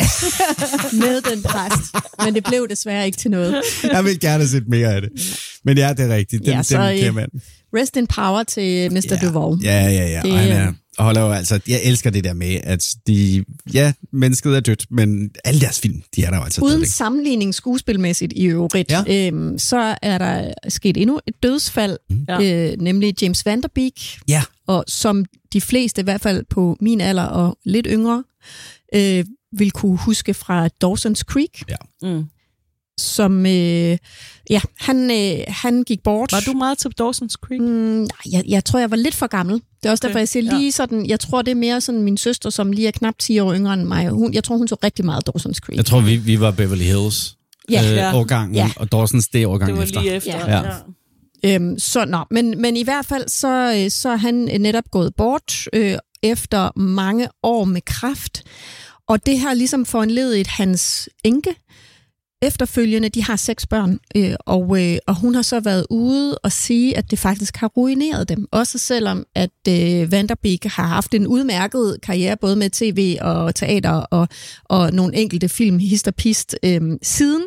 med den præst, men det blev desværre ikke til noget. Jeg vil gerne se mere af det. Men ja, det er rigtigt. Den, ja, så, den kan man. Rest in power til mister Ja. Duvall. Ja, ja, ja. Det, og han er, og holder jo altså, jeg elsker det der med, at de, ja, mennesket er dødt, men alle deres film, de er der jo altså uden dødt, ikke? Sammenligning skuespilmæssigt i øvrigt, ja. øhm, så er der sket endnu et dødsfald, mm. øh, nemlig James Van Der Beek, ja. og som de fleste, i hvert fald på min alder og lidt yngre, øh, vil kunne huske fra Dawson's Creek. Ja. Mm. Som, øh, ja, han, øh, han gik bort. Var du meget til Dawson's Creek? Mm, nej, jeg, jeg tror, jeg var lidt for gammel. Det er også okay. derfor, jeg siger lige ja. sådan, jeg tror, det er mere sådan min søster, som lige er knap ti år yngre end mig. Hun, jeg tror, hun så rigtig meget Dawson's Creek. Jeg tror, vi, vi var Beverly Hills ja. øh, ja. årgangen, ja. og Dawson's det årgangen efter. Det var lige efter, ja. ja. ja. Øhm, så, nå, men, men i hvert fald, så, så er han netop gået bort øh, efter mange år med kræft. Og det har ligesom foranlediget hans enke. Efterfølgende, de har seks børn, øh, og, øh, og hun har så været ude og sige, at det faktisk har ruineret dem. Også selvom, at øh, Van Der Beek har haft en udmærket karriere, både med tv og teater og, og nogle enkelte film, hist og pist, øh, siden.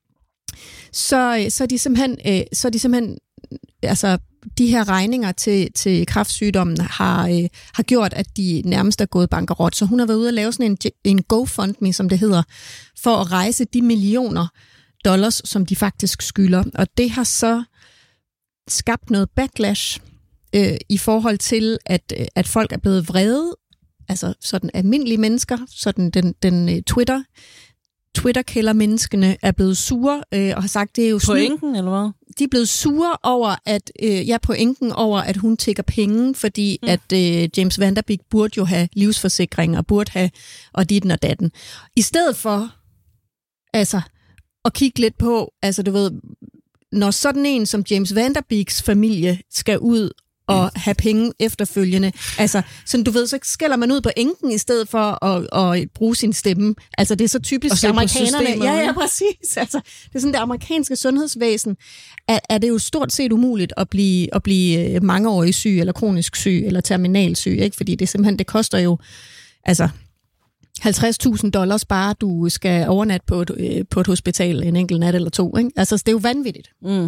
Så, så er de simpelthen, øh, så er de simpelthen altså, de her regninger til, til kræftsygdommen har, øh, har gjort, at de nærmest er gået bankerot. Så hun har været ude og lave sådan en, en GoFundMe, som det hedder, for at rejse de millioner dollars, som de faktisk skylder. Og det har så skabt noget backlash øh, i forhold til, at, at folk er blevet vrede, altså sådan almindelige mennesker, sådan den, den uh, Twitter, Twitter-kælder-menneskene er blevet sure øh, og har sagt, det er jo på enken, eller hvad? De er blevet sure over, at øh, ja, på enken over, at hun tigger penge, fordi mm. at øh, James Van Der Beek burde jo have livsforsikring og burde have og ditten og datten. I stedet for altså at kigge lidt på, altså du ved, når sådan en som James Van Der Beeks familie skal ud og have penge efterfølgende. Altså, sådan du ved, så skælder man ud på enken i stedet for at, at bruge sin stemme. Altså, det er så typisk amerikanerne. Ja, ja, præcis. Altså, det er sådan, det amerikanske sundhedsvæsen, er, er det jo stort set umuligt at blive, at blive mangeårig syg, eller kronisk syg, eller terminal syg, ikke? Fordi det simpelthen, det koster jo, altså, halvtreds tusind dollars bare, du skal overnatte på et, øh, på et hospital en enkelt nat eller to. Ikke? Altså, det er jo vanvittigt. Mm.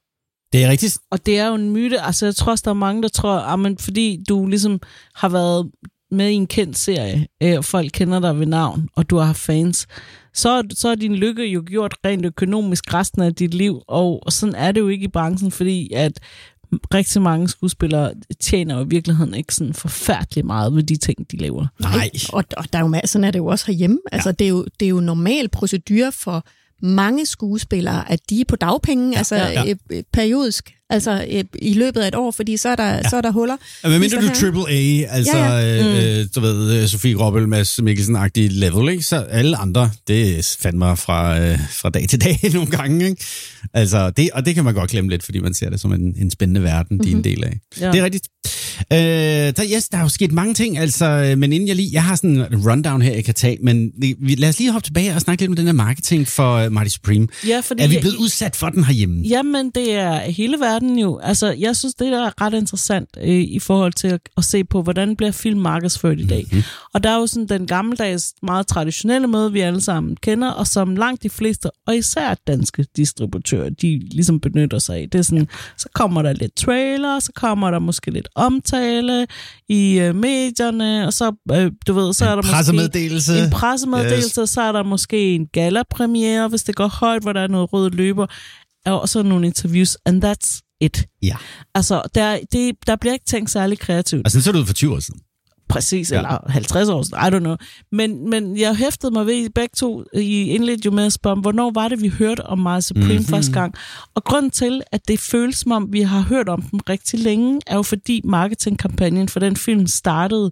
Det er rigtigt. Og det er jo en myte. Altså, jeg tror også, der er mange, der tror, at men fordi du ligesom har været med i en kendt serie, øh, og folk kender dig ved navn, og du har haft fans, så, så er din lykke jo gjort rent økonomisk resten af dit liv, og, og sådan er det jo ikke i branchen, fordi at rigtig mange skuespillere tjener jo i virkeligheden ikke sådan forfærdeligt meget ved de ting, de laver. Nej. Og, og der er jo, sådan er det jo også herhjemme. Ja. Altså, det er jo, det er jo normal procedure for mange skuespillere, at de er på dagpenge, ja, altså ja, ja. periodisk, altså i løbet af et år, fordi så er der, ja. så er der huller. Ja, men mindre du triple A, altså ja, ja. Mm. du ved, Sofie Gråbøl, Mads Mikkelsen-agtig level, ikke? Så alle andre, det fandt mig fra, øh, fra dag til dag nogle gange, ikke? Altså, det, og det kan man godt glemme lidt, fordi man ser det som en, en spændende verden, mm-hmm. de er en del af. Ja. Det er rigtigt. Øh, der, yes, der er jo sket mange ting, altså, men inden jeg lige, jeg har sådan en rundown her, jeg kan tage, men vi, lad os lige hoppe tilbage og snakke lidt om den her marketing for uh, Marty Supreme. Ja, fordi er vi blevet udsat for den herhjemme? Jamen, det er hele verden jo. Altså, jeg synes, det er ret interessant øh, i forhold til at, at se på, hvordan bliver film markedsført i dag. Mm-hmm. Og der er jo sådan den gammeldags, meget traditionelle måde, vi alle sammen kender, og som langt de fleste, og især danske distributører, de ligesom benytter sig af. Det er sådan, så kommer der lidt trailer, så kommer der måske lidt omtale i øh, medierne, og så, øh, du ved, så er der pressemeddelelse. måske en pressemeddelelse, yes. Så er der måske en gala-premiere, hvis det går højt, hvor der er noget rød løber, og så nogle interviews, and that's it. Ja. Altså, der, det, der bliver ikke tænkt særlig kreativt. Altså, sådan så det ud for tyve år siden. Præcis, ja. Eller halvtreds år siden, I don't know. Men, men jeg hæftede mig ved, I begge to, I indledte jo med at spørge, hvornår var det, vi hørte om Marty Supreme mm-hmm. første gang? Og grunden til, at det føles som om, vi har hørt om dem rigtig længe, er jo fordi marketingkampagnen for den film startede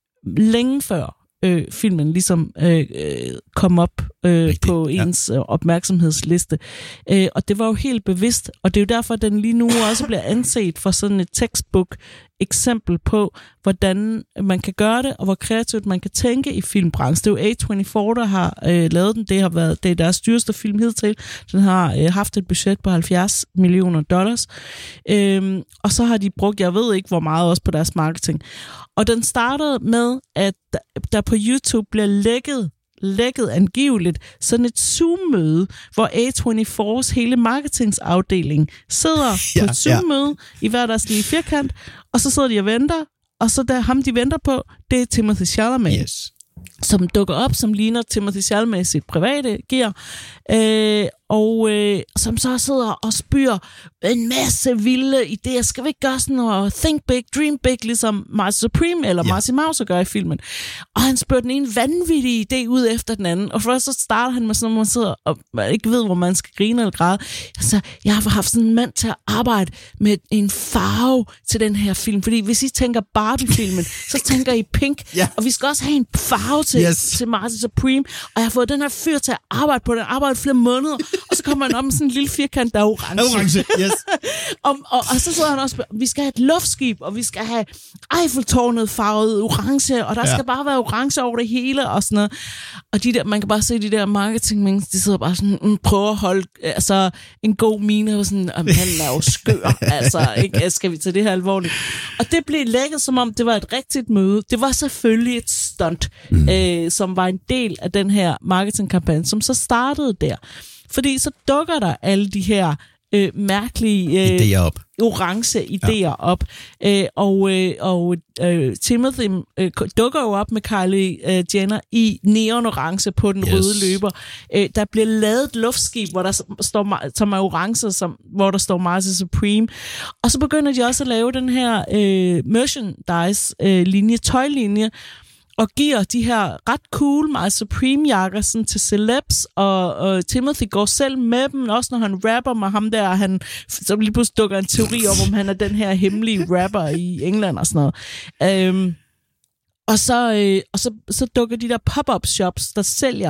længe før øh, filmen ligesom øh, kom op øh, på ens ja. opmærksomhedsliste. Øh, og det var jo helt bevidst, og det er jo derfor, at den lige nu også bliver anset for sådan et textbook eksempel på, hvordan man kan gøre det, og hvor kreativt man kan tænke i filmbranchen. Det er jo A toogtyve, der har øh, lavet den. Det har været det er deres dyreste film hidtil. Den har øh, haft et budget på halvfjerds millioner dollars. Øhm, og så har de brugt, jeg ved ikke hvor meget, også på deres marketing. Og den startede med, at der på YouTube bliver lækket lækket angiveligt sådan et Zoom-møde, hvor A toogtyves hele marketingsafdeling sidder ja, på et Zoom-møde ja. i hver deres lille firkant, og så sidder de og venter, og så der ham, de venter på, det er Timothée Chalamet. Yes. Som dukker op, som ligner Timothée Chalamet sit private gear, øh, og øh, som så sidder og spyr en masse vilde idéer. Skal vi ikke gøre sådan noget think big, dream big, ligesom Marty Supreme eller yeah. Marty Mouse gør i filmen? Og han spørger den ene vanvittige idé ud efter den anden, og først så starter han med sådan, når man sidder og man ikke ved, hvor man skal grine eller græde. Altså, jeg har haft sådan en mand til at arbejde med en farve til den her film, fordi hvis I tænker Barbie-filmen, så tænker I pink, yeah. og vi skal også have en farve til, yes. til Marty Supreme, og jeg har fået den her fyr til at arbejde på den, arbejde flere måneder, og så kommer han op med sådan en lille firkant, der er orange. Orange, yes. og, og, og så sidder han også, vi skal have et luftskib, og vi skal have Eiffeltårnet farvet orange, og der ja. skal bare være orange over det hele, og sådan noget. Og de der, man kan bare se de der marketing, de sidder bare sådan, mm, prøver at holde altså, en god mine, og sådan, han er jo skør, altså, ikke? Skal vi tage det her alvorligt? Og det blev lækket, som om det var et rigtigt møde. Det var selvfølgelig et stunt, mm. øh, som var en del af den her marketingkampagne, som så startede der. Fordi så dukker der alle de her øh, mærkelige øh, idéer op. orange idéer ja. op. Øh, og øh, og øh, Timothy øh, dukker jo op med Kylie øh, Jenner i neon-orange på den yes. røde løber. Øh, der bliver lavet et luftskib, hvor der står, som er orange, som, hvor der står Marty Supreme. Og så begynder de også at lave den her øh, merchandise-linje, øh, tøjlinje, og giver de her ret cool Marty Supreme-jakker sådan til celebs, og, og Timothy går selv med dem, også når han rapper med ham der, han, så lige pludselig dukker en teori om, om han er den her hemmelige rapper i England og sådan noget. Øhm, og så, øh, og så, så dukker de der pop-up shops, der sælger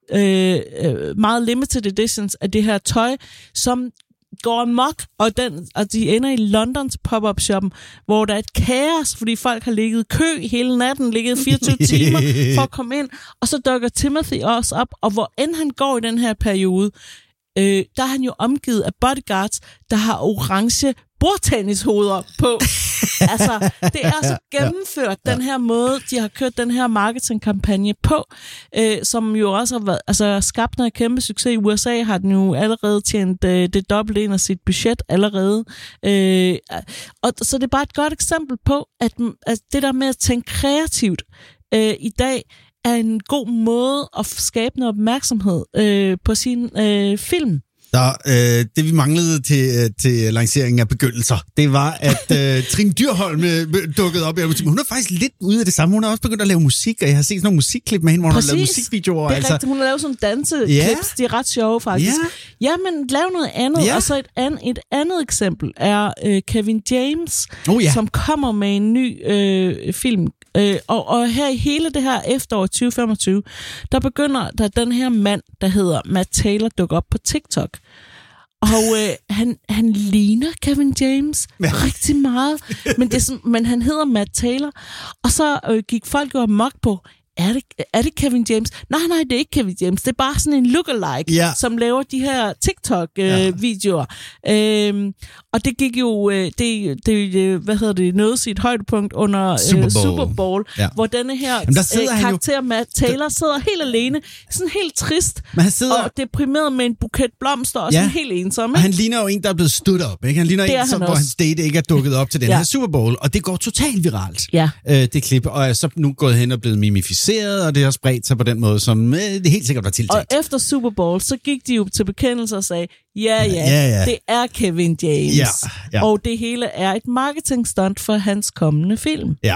øh, øh, meget limited editions af det her tøj, som går amok, og, den, og de ender i Londons pop-up shoppen, hvor der er et kaos, fordi folk har ligget i kø hele natten, ligget fireogtyve timer for at komme ind, og så dukker Timothy også op, og hvor end han går i den her periode, øh, der er han jo omgivet af bodyguards, der har orange bordtennishoveder på. Altså, det er så gennemført, ja, ja. den her måde, de har kørt den her marketingkampagne på, øh, som jo også har været, altså, skabt noget kæmpe succes. I U S A har den jo allerede tjent øh, det dobbelte ind af sit budget allerede. Øh, og så det er bare et godt eksempel på, at, at det der med at tænke kreativt øh, i dag, er en god måde at skabe noget opmærksomhed øh, på sin øh, film. Så øh, det vi manglede til, til lanceringen af begyndelser, det var, at øh, Trine Dyrholm øh, dukkede op. Hun er faktisk lidt ude af det samme. Hun har også begyndt at lave musik, og jeg har set sådan nogle musikklip med hende, hvor Præcis. hun har lavet musikvideoer. Det er altså. rigtigt. Hun har lavet sådan danseklips. Ja. De er ret sjove, faktisk. Ja, ja men lav noget andet. Ja. Og så et, an, et andet eksempel er øh, Kevin James, oh, ja. som kommer med en ny øh, film. Øh, og, og her i hele det her efterår tyve femogtyve, der begynder der den her mand, der hedder Matt Taylor, dukke op på TikTok. Og øh, han, han ligner Kevin James ja. rigtig meget, men, det er sådan, men han hedder Matt Taylor. Og så øh, gik folk jo amok på, er det, er det Kevin James? Nej, nej, det er ikke Kevin James. Det er bare sådan en lookalike, ja. som laver de her TikTok-videoer. Øh, ja. øhm, og det gik jo, øh, det, det, hvad hedder det, nåede sit højdepunkt under Super Bowl, øh, Super Bowl ja. hvor denne her øh, karakter jo... Matt Taylor sidder helt alene, sådan helt trist, sidder... og deprimeret med en buket blomster, og ja. sådan helt ensom. Og han ligner jo en, der er blevet stødt op. Ikke? Han ligner en, som, hvor hans date ikke er dukket op til den ja. her Super Bowl, og det går totalt viralt, ja. øh, det klip, og er så nu gået hen og blevet mimificeret, og det har spredt sig på den måde, som øh, det helt sikkert var tiltænkt. Og efter Super Bowl, så gik de jo til bekendelse og sagde, ja, ja, ja, ja. det er Kevin James. Ja, ja. Og det hele er et marketingstunt for hans kommende film. Ja.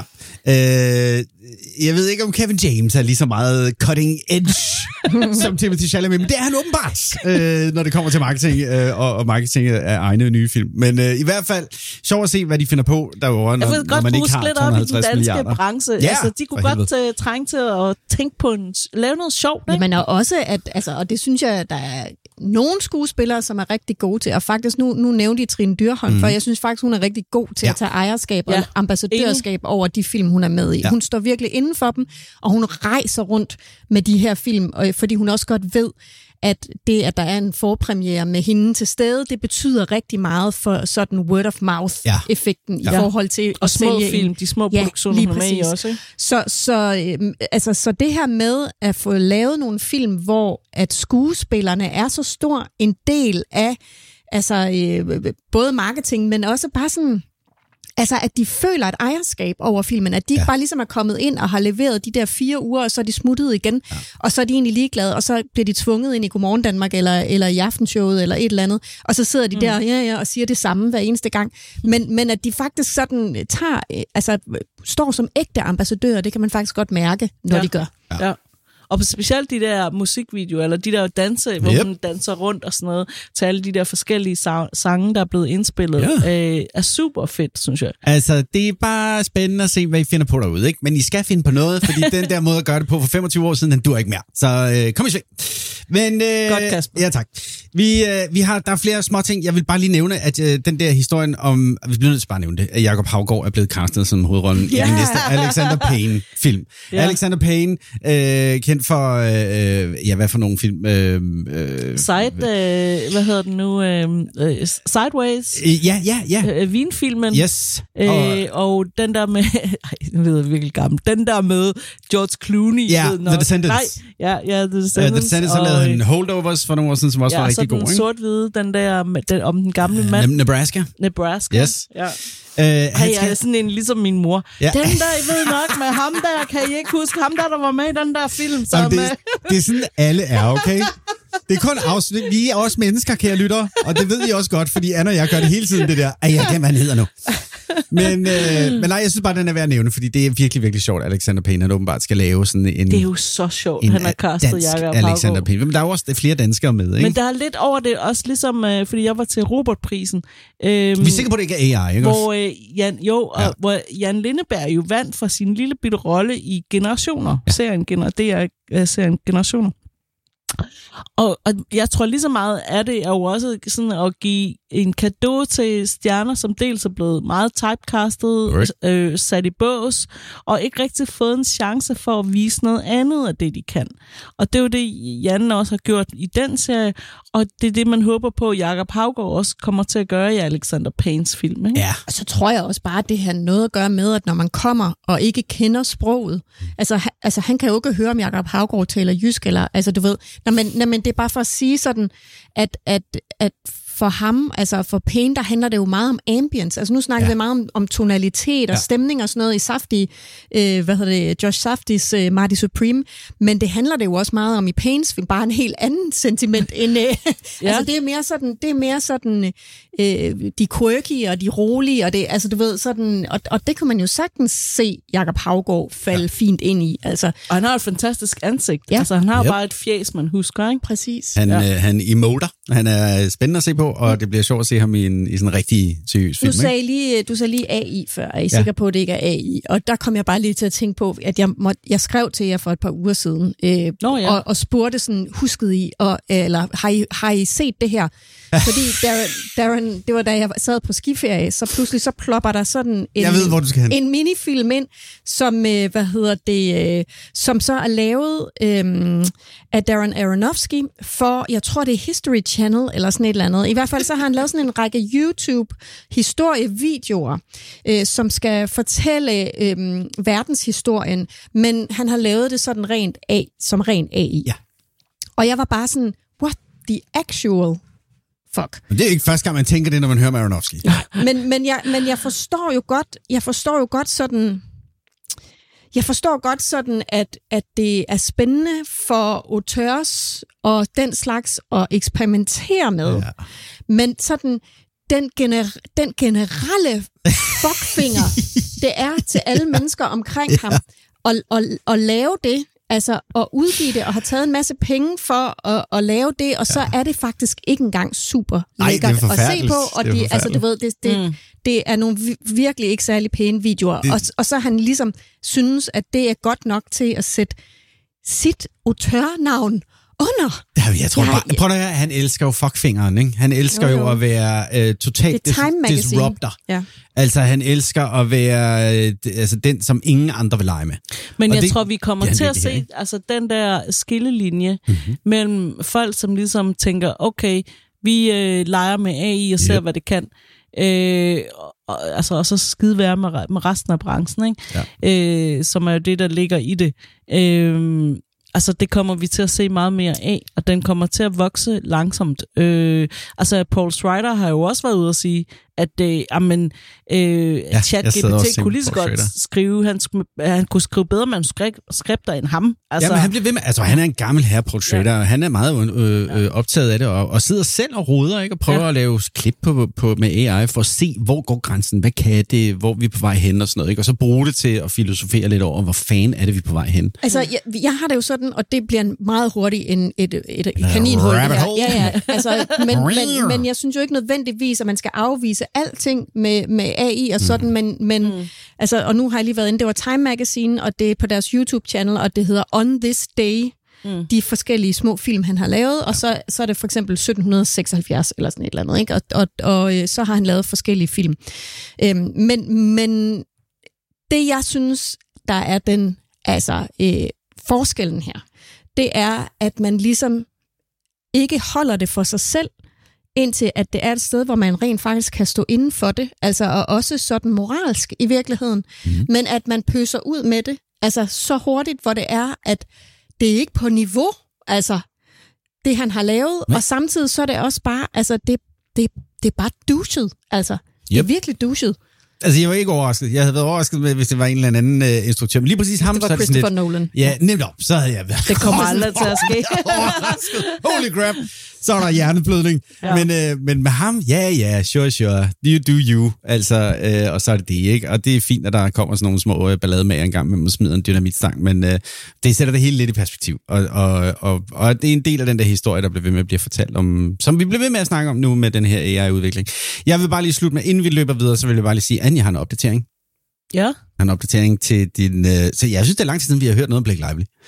Øh, jeg ved ikke, om Kevin James er lige så meget cutting edge som Timothée Chalamet, men det er han åbenbart, øh, når det kommer til marketing øh, og, og marketing af egne nye film. Men øh, i hvert fald, sjov at se, hvad de finder på derovre, når, når man ikke har to hundrede og halvtreds milliarder. Jeg ved godt, branche. Ja, altså, de kunne godt uh, trænge til at tænke på en, lave noget sjovt. Ikke? Men også, at, altså, og det synes jeg, der er nogle skuespillere, som er rigtig gode til, og faktisk nu, nu nævnte I Trine Dyrholm, mm. for jeg synes faktisk, hun er rigtig god til ja. at tage ejerskab og ja. ambassadørskab Enig. over de film, hun er med i. Ja. Hun står virkelig inden for dem, og hun rejser rundt med de her film, fordi hun også godt ved, at det, at der er en forpremiere med hende til stede, det betyder rigtig meget for sådan word of mouth-effekten ja. i ja. forhold til og at små sælge film, en... de små produktioner, ja, hun er med i også. Ikke? Så, så, øh, altså, så det her med at få lavet nogle film, hvor at skuespillerne er så stor en del af altså, øh, både marketing, men også bare sådan... Altså, at de føler et ejerskab over filmen, at de ikke ja. bare ligesom er kommet ind og har leveret de der fire uger, og så er de smuttet igen, ja. og så er de egentlig ligeglade, og så bliver de tvunget ind i Godmorgen Danmark, eller, eller i Aftenshowet, eller et eller andet, og så sidder de mm. der ja, ja, og siger det samme hver eneste gang. Men, men at de faktisk sådan tager, altså, står som ægte ambassadører, det kan man faktisk godt mærke, når ja. de gør. Ja. Og specielt de der musikvideoer, eller de der danse, hvor yep. man danser rundt og sådan noget, til alle de der forskellige sange, der er blevet indspillet, ja. øh, er super fedt, synes jeg. Altså, det er bare spændende at se, hvad I finder på derude, ikke? Men I skal finde på noget, fordi den der måde at gøre det på for femogtyve år siden, den dur ikke mere. Så øh, kom i sving. Men, øh, Godt, Kasper. Ja, tak. Vi, øh, vi har, der er flere små ting. Jeg vil bare lige nævne, at øh, den der historien om, vi bliver nødt til bare at nævne det, at Jacob Haugaard er blevet castet som hovedrollen ja. i den næste Alexander Payne-film. Ja. Alexander Payne, øh, kendt for, øh, ja, hvad for nogle film? Øh, øh, Side, øh, hvad hedder den nu? Øh, øh, Sideways. Øh, ja, ja, ja. Øh, Vinfilmen. Yes. Øh, og, og den der med, ej, jeg ved virkelig gammel, den der med George Clooney. Ja, ved The Descendants. Nej, ja, ja, The Descendants. Uh, The Descendants har lavet en Holdovers for nogle år siden, som også ja, var rigtig god. Ja, så den sort-hvide, den der den, om den gamle uh, mand. Nebraska. Nebraska. Yes. Ja. Uh, hey, jeg er sådan en, ligesom min mor. Ja. Den der, I ved nok, med ham der, kan I ikke huske ham der, der var med i den der film? Som, Jamen, det, det er sådan, alle er, okay? Det er kun afsnit. Vi er også mennesker, kære lyttere, og det ved I også godt, fordi Anna og jeg gør det hele tiden, det der. Ej, jeg glemmer, hvad han hedder nu. Men, øh, men nej, jeg synes bare, den er værd at nævne, fordi det er virkelig, virkelig sjovt, Alexander Payne, han åbenbart skal lave sådan en... Det er jo så sjovt, han har castet Jacob Alexander Payne. Men der er jo også flere danskere med, ikke? Men der er lidt over det, også ligesom, øh, fordi jeg var til Robert-prisen. Øh, Vi er sikre på, at det ikke er A I, ikke hvor, øh, Jan, jo, ja. og, hvor Jan Lindeberg jo vandt for sin lille bitte rolle i Generationer. Ja. Serien, det er uh, serien Generationer. Og, og jeg tror lige så meget af det er jo også sådan at give en cadeau til stjerner, som dels er blevet meget typecastet, øh, sat i bås, og ikke rigtig fået en chance for at vise noget andet af det, de kan. Og det er jo det, Jan også har gjort i den serie, og det er det, man håber på, at Jacob Haugaard også kommer til at gøre i Alexander Paynes film. Ikke? Ja. Og så tror jeg også bare, at det har noget at gøre med, at når man kommer og ikke kender sproget, altså, ha, altså han kan jo ikke høre, om Jacob Haugaard taler jysk, eller, altså du ved, når man, når man, det er bare for at sige sådan, at, at, at for ham, altså for Payne, der handler det jo meget om ambience. Altså nu snakker ja. vi meget om, om tonalitet og ja. stemning og sådan noget i Safdie, øh, hvad hedder det, Josh Safdies øh, Marty Supreme, men det handler det jo også meget om i Paynes film, bare en helt anden sentiment end, øh, ja. altså det er mere sådan, det er mere sådan, øh, de quirky og de rolige, og det, altså du ved, sådan, og, og det kan man jo sagtens se Jacob Haugaard falde ja. fint ind i, altså. Og han har et fantastisk ansigt, ja. altså han har yep. bare et fjes, man husker, ikke? Præcis. Han, ja. øh, han emoter, han er spændende at se på, og det bliver sjovt at se ham i, en, i sådan en rigtig seriøs film. Du sagde, lige, du sagde lige A I før, er I ja. sikker på, at det ikke er A I? Og der kom jeg bare lige til at tænke på, at jeg, må, jeg skrev til jer for et par uger siden, øh, Nå, ja. og, og spurgte sådan, huskede I, og, eller har I, har I set det her? Fordi Darren, Darren, det var da jeg sad på skiferie, så pludselig så plopper der sådan en, jeg ved, hvor du skal hen. en minifilm ind, som, øh, hvad hedder det, øh, som så er lavet øh, af Darren Aronofsky for, jeg tror det er History Channel, eller sådan et eller andet. I hvert fald så har han lavet sådan en række YouTube-historievideoer, øh, som skal fortælle øh, verdenshistorien, men han har lavet det sådan rent A, som ren A I. Ja. Og jeg var bare sådan, what the actual fuck. Men det er ikke første gang, man tænker det, når man hører Aronofsky. men, men, jeg, men jeg forstår jo godt, jeg forstår jo godt sådan, jeg forstår godt sådan, at, at det er spændende for auteurs og den slags at eksperimentere med. Ja. Men sådan, den, gener- den generelle fuckfinger, det er til alle mennesker omkring ja. ham, at, at, at lave det, altså at udgive det og have taget en masse penge for at, at lave det, og så ja. er det faktisk ikke engang super lækkert at se på, og de, altså du ved, det, det, mm. det er nogle virkelig ikke særlig pæne videoer, det... og, og så han ligesom synes, at det er godt nok til at sætte sit autørnavn under. Jeg tror bare, prøv at høre, han elsker jo fuckfingeren, ikke? Han elsker jo, jo. jo at være øh, totalt dis- disruptor. Ja. Altså, han elsker at være øh, altså, den, som ingen andre vil lege med. Men og jeg det, tror, vi kommer ja, til det, at det se altså, den der skillelinje mm-hmm. mellem folk, som ligesom tænker, okay, vi øh, leger med A I og ser, yep. hvad det kan. Øh, og, altså, og så skide være med, med resten af branchen, ikke? Ja. Øh, som er jo det, der ligger i det. Øh, Altså, det kommer vi til at se meget mere af, og den kommer til at vokse langsomt. Øh, altså, Paul Schrader har jo også været ude at sige, at øh, amen, øh, ja, ChatGPT kunne lige så godt Schrader. skrive, han, han kunne skrive bedre manuskripter end ham. Altså, ja, men han bliver ved med, altså han er en gammel herre, Paul Schrader, ja. og han er meget øh, øh, optaget af det, og, og sidder selv og roder, ikke, og prøver ja. at lave klip på, på, med A I, for at se, hvor går grænsen, hvad kan det, hvor vi er på vej hen, og sådan noget, ikke? Og så bruge det til at filosofere lidt over, hvor fanden er det, vi er på vej hen. Altså, jeg, jeg har det jo sådan, og det bliver meget hurtigt en, et, et, et kaninhul. Ja, ja, altså, men, men, men jeg synes jo ikke nødvendigvis, at man skal afvise alting med, med A I og sådan, mm. men, men mm. altså, og nu har jeg lige været inde, det var Time Magazine, og det er på deres YouTube-channel, og det hedder On This Day, mm. de forskellige små film, han har lavet, og så, så er det for eksempel sytten seksoghalvfjerds eller sådan et eller andet, ikke? Og, og, og så har han lavet forskellige film. Øhm, men, men det, jeg synes, der er den altså øh, forskellen her, det er, at man ligesom ikke holder det for sig selv, indtil at det er et sted, hvor man rent faktisk kan stå inden for det, altså og også sådan moralsk i virkeligheden, mm. men at man pøser ud med det, altså så hurtigt, hvor det er, at det er ikke på niveau, altså det han har lavet, men. Og samtidig så er det også bare, altså det, det, det er bare douchet, altså yep. det er virkelig douchet. Altså, jeg var ikke overrasket. Jeg havde været overrasket med, hvis det var en eller anden uh, instruktør. Men lige præcis ham, det var så Christopher lidt, Nolan. Ja, nemlig op. Så havde jeg været det kommer aldrig til at ske. Holy crap. Så er der hjerneblødning. Ja. Men, øh, men med ham, ja, ja, sure, sure. You do you. Altså, øh, og så er det det, ikke? Og det er fint, at der kommer sådan nogle små øh, ballademager en gang, med man smider en dynamitstang, men øh, det sætter det hele lidt i perspektiv. Og, og, og, og det er en del af den der historie, der bliver ved med at blive fortalt om, som vi bliver ved med at snakke om nu med den her A I-udvikling. Jeg vil bare lige slutte med, inden vi løber videre, så vil jeg bare lige sige, Anja har en opdatering. Ja. En opdatering til din... Øh, så jeg synes, det er lang tid siden, vi har hørt noget om Blake Lively.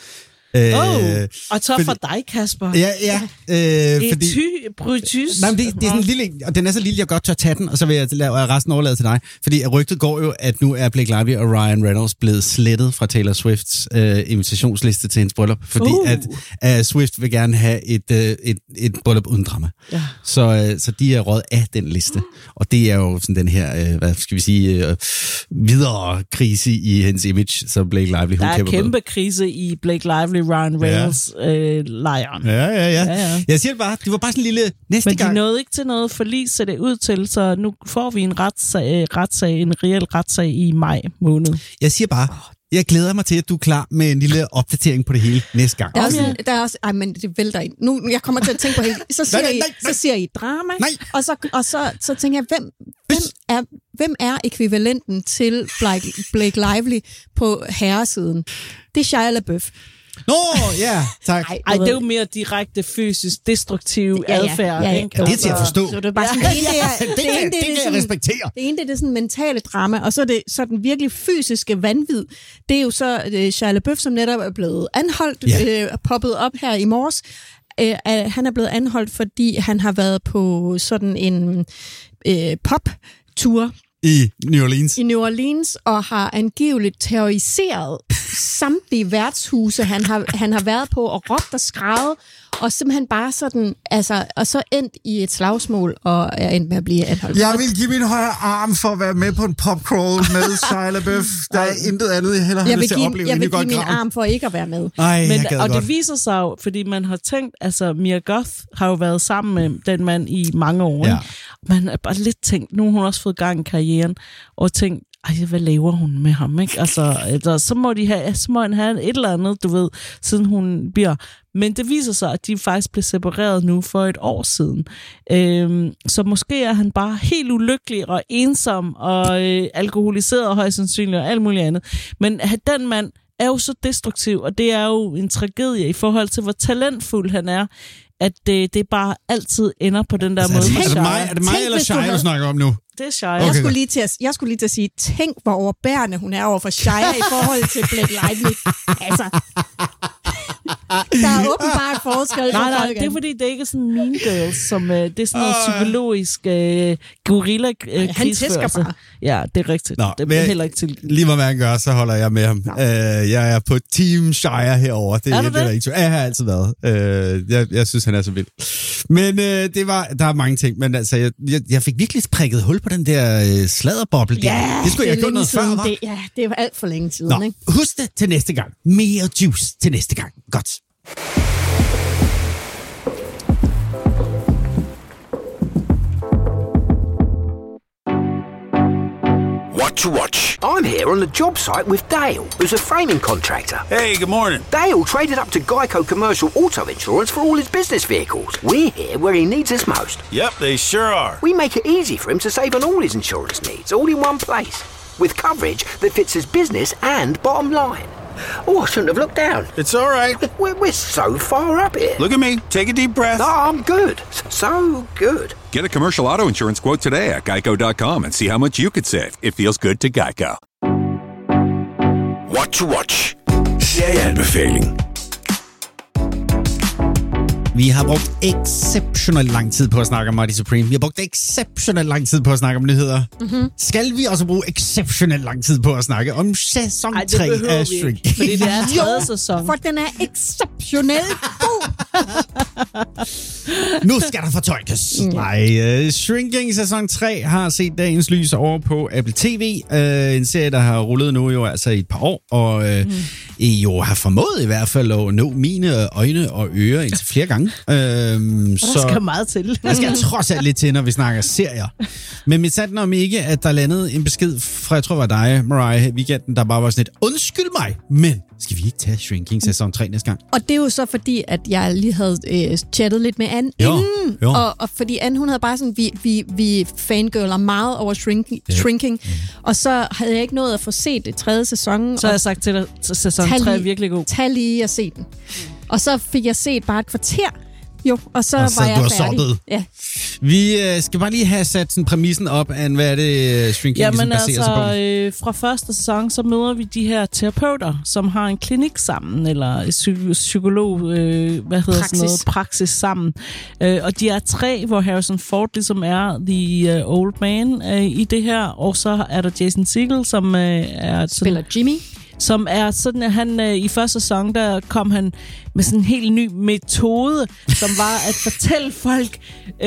Øh, oh, og så for dig, Kasper. Ja, ja. Øh, fordi, ty, brutys. Nej, men det, det er sådan en lille, og den er så lille, jeg godt tør tage den, og så vil jeg lade resten overlade til dig. Fordi rygtet går jo, at nu er Blake Lively og Ryan Reynolds blevet slettet fra Taylor Swifts øh, invitationsliste til hendes bryllup, fordi uh. at, at Swift vil gerne have et, øh, et, et bryllup uden drama. Ja. Så, øh, så de er røget af den liste. Og det er jo sådan den her, øh, hvad skal vi sige, øh, videre krise i hendes image, så Blake Lively, hun der er kæmpe krise i Blake Lively, Ryan Reynolds ja. øh, lejren. Ja, ja, ja, ja, ja. Jeg siger det bare, det var bare sådan en lille næste Men gang. Men de nåede ikke til noget forlis, så det ud til, så nu får vi en retssag, retssag, en reel retssag i maj måned. Jeg siger bare, jeg glæder mig til, at du er klar med en lille opdatering på det hele næste gang. Der er også, der er også ej, men det vælter ind. Nu, jeg kommer til at tænke på helt, så siger, nej, nej, nej. I, så siger I drama, nej. og, så, og så, så tænker jeg, hvem, hvem, er, hvem er ekvivalenten til Blake, Blake Lively på herresiden? Det er Shia LaBeouf. Nå, ja, tak. Ej, Ej, det er jo mere direkte fysisk destruktiv ja, ja, adfærd. Ja, ja. Ikke? Ja, det er til at forstå. Så det er bare sådan, ja, ja, ja. Det, det, det, det, det kan jeg respektere. Det ene det er det sådan mentale drama, og så er det så den virkelig fysiske vanvid. Det er jo så uh, Shia LaBeouf, som netop er blevet anholdt, ja. øh, poppet op her i morges. Uh, uh, han er blevet anholdt, fordi han har været på sådan en uh, pop-tour. I New Orleans. I New Orleans, og har angiveligt terroriseret samtlige værtshuse, han har, han har været på, og råbt og skrædet, og simpelthen bare sådan, altså, og så endt i et slagsmål, og er endt med at blive anholdt. Jeg vil give min højre arm for at være med på en popcrawl med Shia LaBeouf. Der er intet andet, jeg hellere har lyst til at opleve. Jeg vil give min arm for ikke at være med. Ej, Men, og godt. det viser sig jo, fordi man har tænkt, altså Mia Goth har jo været sammen med den mand i mange år. Ja. Man har bare lidt tænkt, nu har hun også fået gang i karrieren, og tænkt, ej, hvad laver hun med ham, ikke? Altså, altså så må de have, så må han have et eller andet, du ved, siden hun bliver. Men det viser sig, at de faktisk blev separeret nu for et år siden. Øhm, så måske er han bare helt ulykkelig og ensom og øh, alkoholiseret og højst sandsynligt og alt muligt andet. Men den mand er jo så destruktiv, og det er jo en tragedie i forhold til, hvor talentfuld han er, at det, det bare altid ender på den der altså, måde. Er det mig, er det mig eller Shia, du snakker om nu? Det er Shia. Okay, jeg, skulle lige til at, jeg skulle lige til at sige, tænk hvor overbærende hun er over for Shia i forhold til Blake Lively. Altså, der er åbenbart forskel. Nej, nej, det er fordi, det ikke er sådan Mean Girls, som uh, det er sådan noget psykologisk uh, gorilla-krigsførelse. Han tæsker bare. Ja, det er rigtigt. Nå, det bliver heller ikke til. Lige hvad man gør, så holder jeg med ham. Uh, jeg er på Team Shia herovre. Det er, det, det? det ikke. Jeg har altid været. Uh, jeg, jeg synes, han er så vild. Men uh, det var, der er mange ting, men altså, jeg, jeg, jeg fik virkelig prikket hul på den der uh, sladderboble. Ja, det skulle det jeg gjort noget før, det, ja, det var alt for længe siden. Nå, ikke? husk det til næste gang. Mere juice til næste gang. Godt. What to watch? I'm here on the job site with Dale, who's a framing contractor. Hey, good morning. Dale traded up to Geico Commercial Auto Insurance for all his business vehicles. We're here where he needs us most. Yep, they sure are. We make it easy for him to save on all his insurance needs, all in one place, with coverage that fits his business and bottom line. Oh, I shouldn't have looked down. It's all right. We're, we're so far up here. Look at me. Take a deep breath. No, I'm good. So good. Get a commercial auto insurance quote today at geico dot com and see how much you could save. It feels good to Geico. What to watch? Serieanbefaling. Vi har brugt exceptionelt lang tid på at snakke om Mighty Supreme. Vi har brugt exceptionelt lang tid på at snakke om nyheder. Mm-hmm. Skal vi også bruge exceptionelt lang tid på at snakke om sæson Ej, tre af Shrinking? Fordi det er tredje sæson. For den er exceptionelt god. Nu skal der fortolkes. Mm. Nej, uh, Shrinking sæson tre har set dagens lys over på Apple T V. Uh, en serie, der har rullet nu jo altså i et par år, og uh, mm. jo har formået i hvert fald at nå mine øjne og ører indtil flere gange. Uh, der så skal meget til. Der skal trods alt lidt til, når vi snakker serier. Men mit sandt om ikke, at der landede en besked fra, jeg tror var dig, Mariah, weekenden, der bare var sådan et, undskyld mig, men skal vi ikke tage Shrinking sæson tre næste gang? Og det er jo så fordi, at jeg lige havde øh, chattet lidt med Anne jo, inden. Jo. Og, og fordi Anne, hun havde bare sådan, vi, vi, vi fangirler meget over Shrinking. Ja. shrinking mm. Og så havde jeg ikke nået at få set det tredje sæson. Så har jeg sagt til dig, at sæson tre er virkelig god. Tag lige og se den. Og så fik jeg set bare et kvarter. jo. Og så, og så var jeg du har færdig. soppet. Ja. Vi øh, skal bare lige have sat sådan præmissen op af, hvad er det, Shrinking Jamen ligesom baserer sig på? altså, øh, fra første sæson, så møder vi de her terapeuter, som har en klinik sammen, eller psy- psykolog, øh, hvad hedder Praksis. sådan noget, praksis sammen. Øh, og de er tre, hvor Harrison Ford ligesom er the uh, old man øh, i det her, og så er der Jason Segel, som øh, er... Spiller Jimmy. Som er sådan, at han øh, i første sæson, der kom han med sådan en helt ny metode, som var at fortælle folk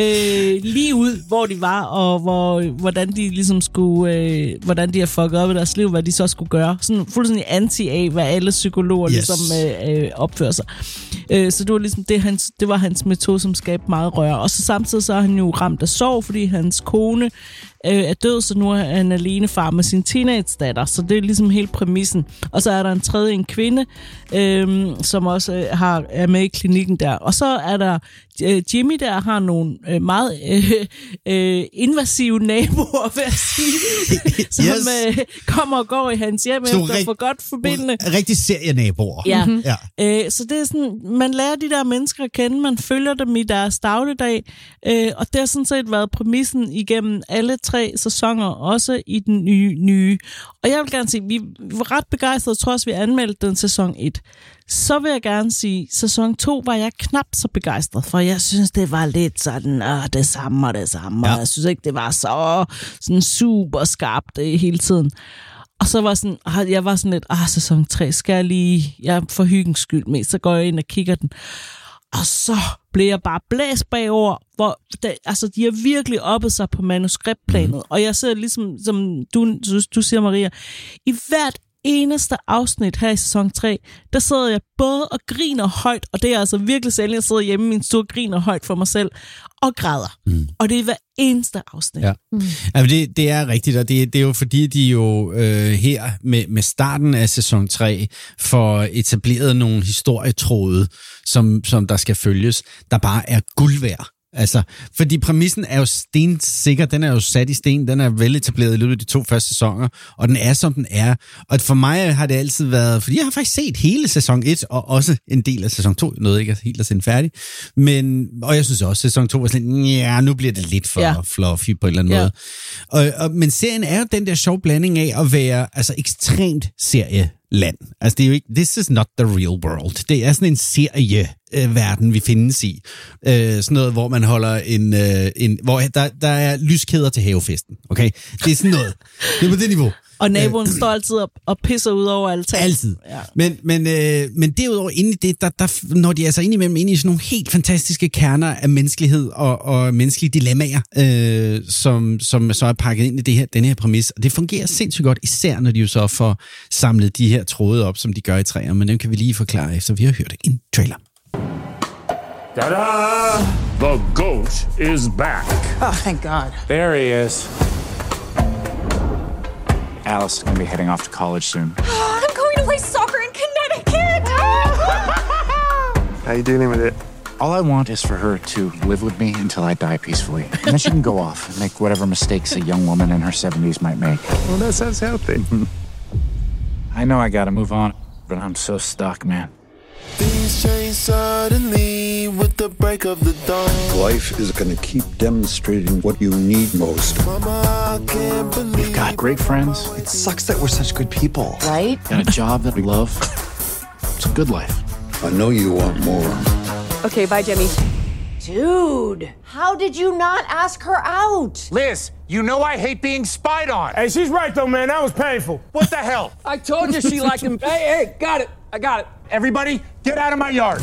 øh, lige ud, hvor de var, og hvor, hvordan de ligesom skulle, øh, hvordan de har fucket op i deres liv, hvad de så skulle gøre. Sådan fuldstændig anti af, hvad alle psykologer yes. ligesom øh, øh, opfører sig. Øh, så det var ligesom det, hans, det var hans metode, som skabte meget røre. Og så samtidig så er han jo ramt af sorg, fordi hans kone øh, er død, så nu er han alene far med sin teenage-datter. Så det er ligesom hele præmissen. Og så er der en tredje, en kvinde, øh, som også øh, har, er med i klinikken der. Og så er der øh, Jimmy, der har nogle øh, meget øh, øh, invasive naboer, vil jeg sige, som Yes. øh, kommer og går i hans hjem Så efter rigt- for godt forbindende. Rigtig serienaboer. Ja. Mm-hmm. ja. Øh, så det er sådan, man lærer de der mennesker at kende, man følger dem i deres dagligdag, øh, og det har sådan set været præmissen igennem alle tre sæsoner, også i den nye. nye. Og jeg vil gerne sige, vi var ret begejstrede, trods vi anmeldte den sæson et. Så vil jeg gerne sige, sæson to var jeg knap så begejstret, for jeg synes, det var lidt sådan, åh, det samme og det samme, ja. Og jeg synes ikke, det var så sådan super skarpt øh, hele tiden. Og så var sådan, jeg var sådan lidt, ah, sæson tre, skal jeg lige, jeg er for hyggens skyld med, så går jeg ind og kigger den. Og så blev jeg bare blæst bagover, hvor der, altså, de har virkelig oppet sig på manuskriptplanet. Mm. Og jeg ser ligesom, som du, du, du siger, Maria, i hvert eneste afsnit her i sæson tre, der sidder jeg både og griner højt, og det er altså virkelig selv, jeg sidder hjemme i min stue og griner højt for mig selv, og græder. Mm. Og det er hver eneste afsnit. Ja. Mm. Altså, det, det er rigtigt, og det, det er jo fordi, de jo øh, her med, med starten af sæson tre får etableret nogle historietråde, som, som der skal følges, der bare er guld værd. Altså, fordi præmissen er jo stensikker, den er jo sat i sten, den er veletableret i løbet af de to første sæsoner, og den er, som den er. Og for mig har det altid været, fordi jeg har faktisk set hele sæson et, og også en del af sæson to, noget ikke er helt at sende færdig, men, og jeg synes også, at sæson to var sådan, ja, nu bliver det lidt for ja. fluffy på en eller anden ja. måde. Og, og, men serien er jo den der sjov blanding af at være altså ekstremt serie land. Altså, det er jo ikke, this is not the real world. Det er sådan en serieverden, vi findes i. Øh, sådan noget, hvor man holder en, øh, en hvor der, der er lyskæder til havefesten. Okay? Det er sådan noget. Det er på det niveau. Og naboen øh, står altid op og pisser ud over altanen. Altid. Ja. Men, men, øh, men derudover inde i det, der, der, når de er altså indimellem inde i sådan nogle helt fantastiske kerner af menneskelighed og, og menneskelige dilemmaer, øh, som, som så er pakket ind i det her, den her præmis. Og det fungerer sindssygt godt, især når de jo så får samlet de her tråde op, som de gør i træer. Men dem kan vi lige forklare efter, vi har hørt en trailer. Ta-da! The goat is back. Oh, thank God. There he is. Alice is going to be heading off to college soon. I'm going to play soccer in Connecticut! How you dealing with it? All I want is for her to live with me until I die peacefully. And then she can go off and make whatever mistakes a young woman in her seventies might make. Well, that sounds healthy. I know I got to move on, but I'm so stuck, man. Things change suddenly with the break of the dawn. Life is going to keep demonstrating what you need most. Mama, I can't believe We've got great friends. It sucks that we're such good people. Right? Got a job that we love. It's a good life. I know you want more. Okay, bye, Jimmy. Dude, how did you not ask her out? Liz, you know I hate being spied on. Hey, she's right though, man. That was painful. What the hell? I told you she liked him. Hey, hey, got it. I got it. Everybody, get out of my yard.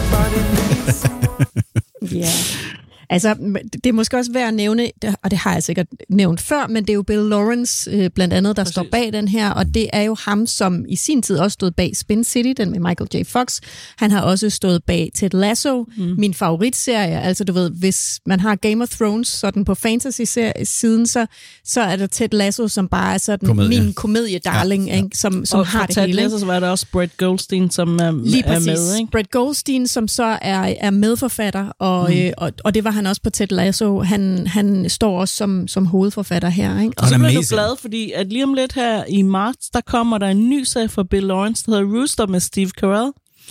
Ja. Altså, det er måske også værd at nævne, og det har jeg sikkert nævnt før, men det er jo Bill Lawrence øh, blandt andet, der Præcis. står bag den her, og det er jo ham, som i sin tid også stod bag Spin City, den med Michael J. Fox. Han har også stået bag Ted Lasso, mm. min favoritserie. Altså, du ved, hvis man har Game of Thrones sådan på fantasy-siden, så, så er der Ted Lasso, som bare er sådan Komedie. min komedie-darling, ja, ja. Ikke, som, som og har det Ted hele. Og så var der også Brett Goldstein, som er, Lige er præcis. med. Ikke? Brett Goldstein, som så er, er medforfatter, og, mm. øh, og, og det var han også på Ted Lasso. Han, han står også som, som hovedforfatter her. Ikke? Og så bliver du glad, fordi at lige om lidt her i marts, der kommer der en ny serie fra Bill Lawrence, der hedder Rooster med Steve Carell.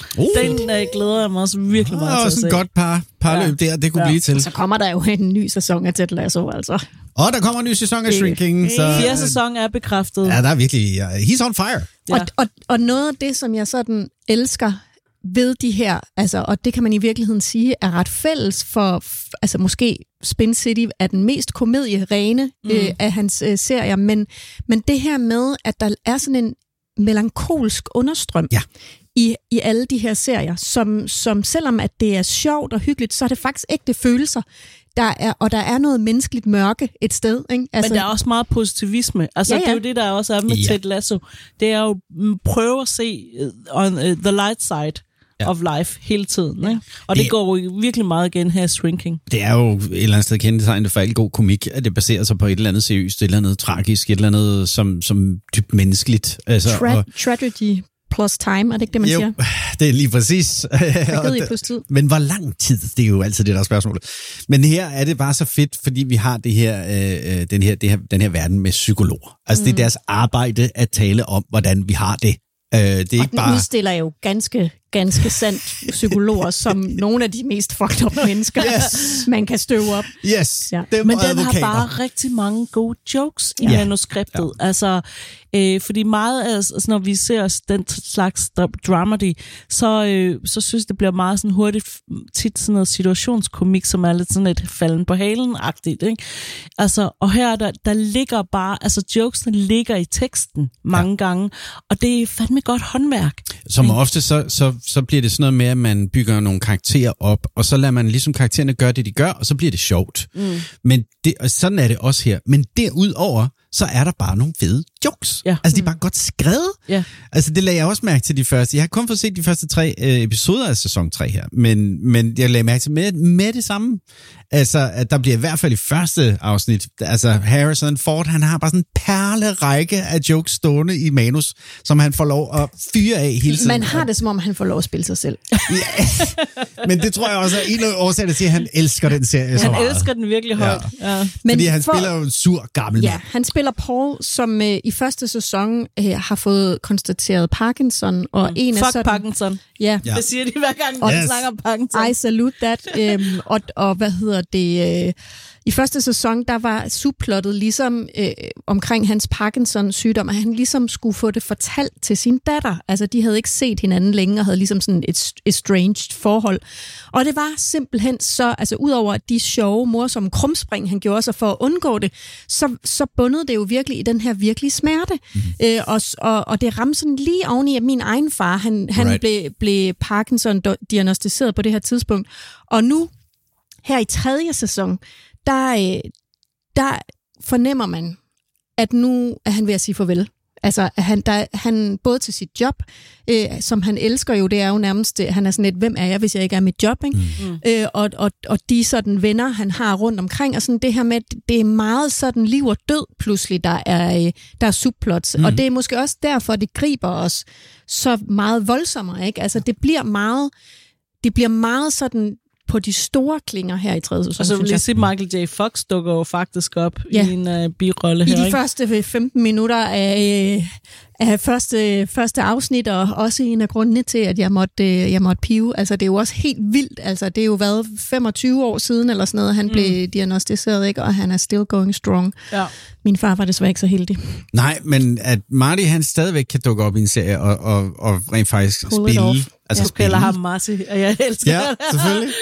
Uh. Den uh, glæder jeg mig også virkelig meget til at se. Også en godt par, parløb ja. der, det kunne ja. blive til. Så kommer der jo en ny sæson af Ted Lasso, altså. Og der kommer en ny sæson af Shrinking. Så... Fjerde sæson er bekræftet. Ja, der er virkelig... Uh, he's on fire. Ja. Og, og, og noget af det, som jeg sådan elsker ved de her, altså, og det kan man i virkeligheden sige, er ret fælles for, altså måske Spin City er den mest komedierene mm. øh, af hans øh, serier, men, men det her med, at der er sådan en melankolsk understrøm ja. i, i alle de her serier, som, som selvom at det er sjovt og hyggeligt, så er det faktisk ægte følelser. Der er, og der er noget menneskeligt mørke et sted. Ikke? Altså, men der er også meget positivisme. Altså, ja, ja. Det er jo det, der også er med ja. Ted Lasso. Det er jo prøve at se on uh, the light side ja. of life hele tiden. Ikke? Og det, det går jo virkelig meget igen her Shrinking. Det er jo et eller andet sted kendetegnet for alt god komik, at det baserer sig på et eller andet seriøst, et eller andet tragisk, et eller andet som, som dybt menneskeligt. Altså, Tra- og, tragedy plus time, er det ikke det, man jo, siger? Det er lige præcis. Tragedie plus tid. Men hvor lang tid? Det er jo altid det, der er spørgsmålet. Men her er det bare så fedt, fordi vi har det her, øh, den, her, det her, den her verden med psykologer. Altså mm. det er deres arbejde at tale om, hvordan vi har det. Øh, det er og ikke den bare... udstiller jo ganske, ganske sandt psykologer som nogle af de mest fucked up mennesker, yes. man kan støve op. Yes, ja. Men den advokater. har bare rigtig mange gode jokes i ja. manuskriptet. Ja. Altså, øh, fordi meget af, altså, når vi ser den slags dramedy, så, øh, så synes det bliver meget sådan hurtigt tit sådan noget situationskomik, som er lidt sådan et falden på halen-agtigt, ikke? Altså, og her der, der ligger bare, altså jokesene ligger i teksten mange ja. gange, og det er fandme godt håndværk. Som ofte så, så, så bliver det sådan noget med, at man bygger nogle karakterer op, og så lader man ligesom karaktererne gøre det, de gør, og så bliver det sjovt. Mm. Men det, og sådan er det også her. Men derudover, så er der bare nogle fede jokes. Ja. Altså, de er bare godt skrevet. Ja. Altså, det lagde jeg også mærke til de første. Jeg har kun fået set de første tre øh, episoder af sæson tre her, men, men jeg lagde mærke til med, med det samme. Altså, at der bliver i hvert fald i første afsnit, altså Harrison Ford, han har bare sådan en perlerække af jokes stående i manus, som han får lov at fyre af hele tiden. Man har det, som om han får lov at spille sig selv. Ja, men det tror jeg også er en af årsagen til, at han elsker den serie så Han meget. elsker den virkelig højt. Ja. Ja. Men fordi han for... spiller jo en sur gammel ja, mand. han spiller Paul, som øh, i første sæson øh, har fået konstateret Parkinson, og mm. en Fuck af sådan... Parkinson. Ja. ja. Det siger de hver gang, yes. de snakker om Parkinson. I salute that. øhm, og, og hvad hedder det... Øh, I første sæson, der var subplottet ligesom øh, omkring hans Parkinson-sygdom, at han ligesom skulle få det fortalt til sin datter. Altså, de havde ikke set hinanden længe, og havde ligesom sådan et estranged forhold. Og det var simpelthen så, altså udover de sjove, morsomme krumspring, han gjorde sig for at undgå det, så, så bundede det jo virkelig i den her virkelige smerte. Mm. Øh, og, og, og det ramte sådan lige oveni, at min egen far, han, han right. blev, blev Parkinson-diagnostiseret på det her tidspunkt. Og nu, her i tredje sæson, Der, der fornemmer man, at nu er han ved at sige farvel. Altså, han, der, han både til sit job, øh, som han elsker jo, det er jo nærmest, han er sådan lidt, hvem er jeg, hvis jeg ikke er mit job, ikke? Mm. Øh, og, og, og de sådan venner, han har rundt omkring, og sådan det her med, det er meget sådan liv og død pludselig, der er, der er subplots. Mm. Og det er måske også derfor, det griber os så meget voldsommere, ikke? Altså, det bliver meget, det bliver meget sådan på de store klinger her i tredje sæson. Og så vil jeg sige, Michael J. Fox dukker jo faktisk op ja. i en uh, birolle her. I de ikke? første femten minutter af, af første, første afsnit, og også en af grundene til, at jeg måtte, jeg måtte pive. Altså, det er jo også helt vildt. Altså, det er jo været femogtyve år siden, eller sådan noget, han mm. blev diagnostiseret, ikke? Og han er still going strong. Ja. Min far var desværre ikke så heldig. Nej, men at Marty, han stadigvæk kan dukke op i en serie, og, og, og rent faktisk Pull spille... Altså, jeg spiller ham Marty, og jeg elsker ja, selvfølgelig.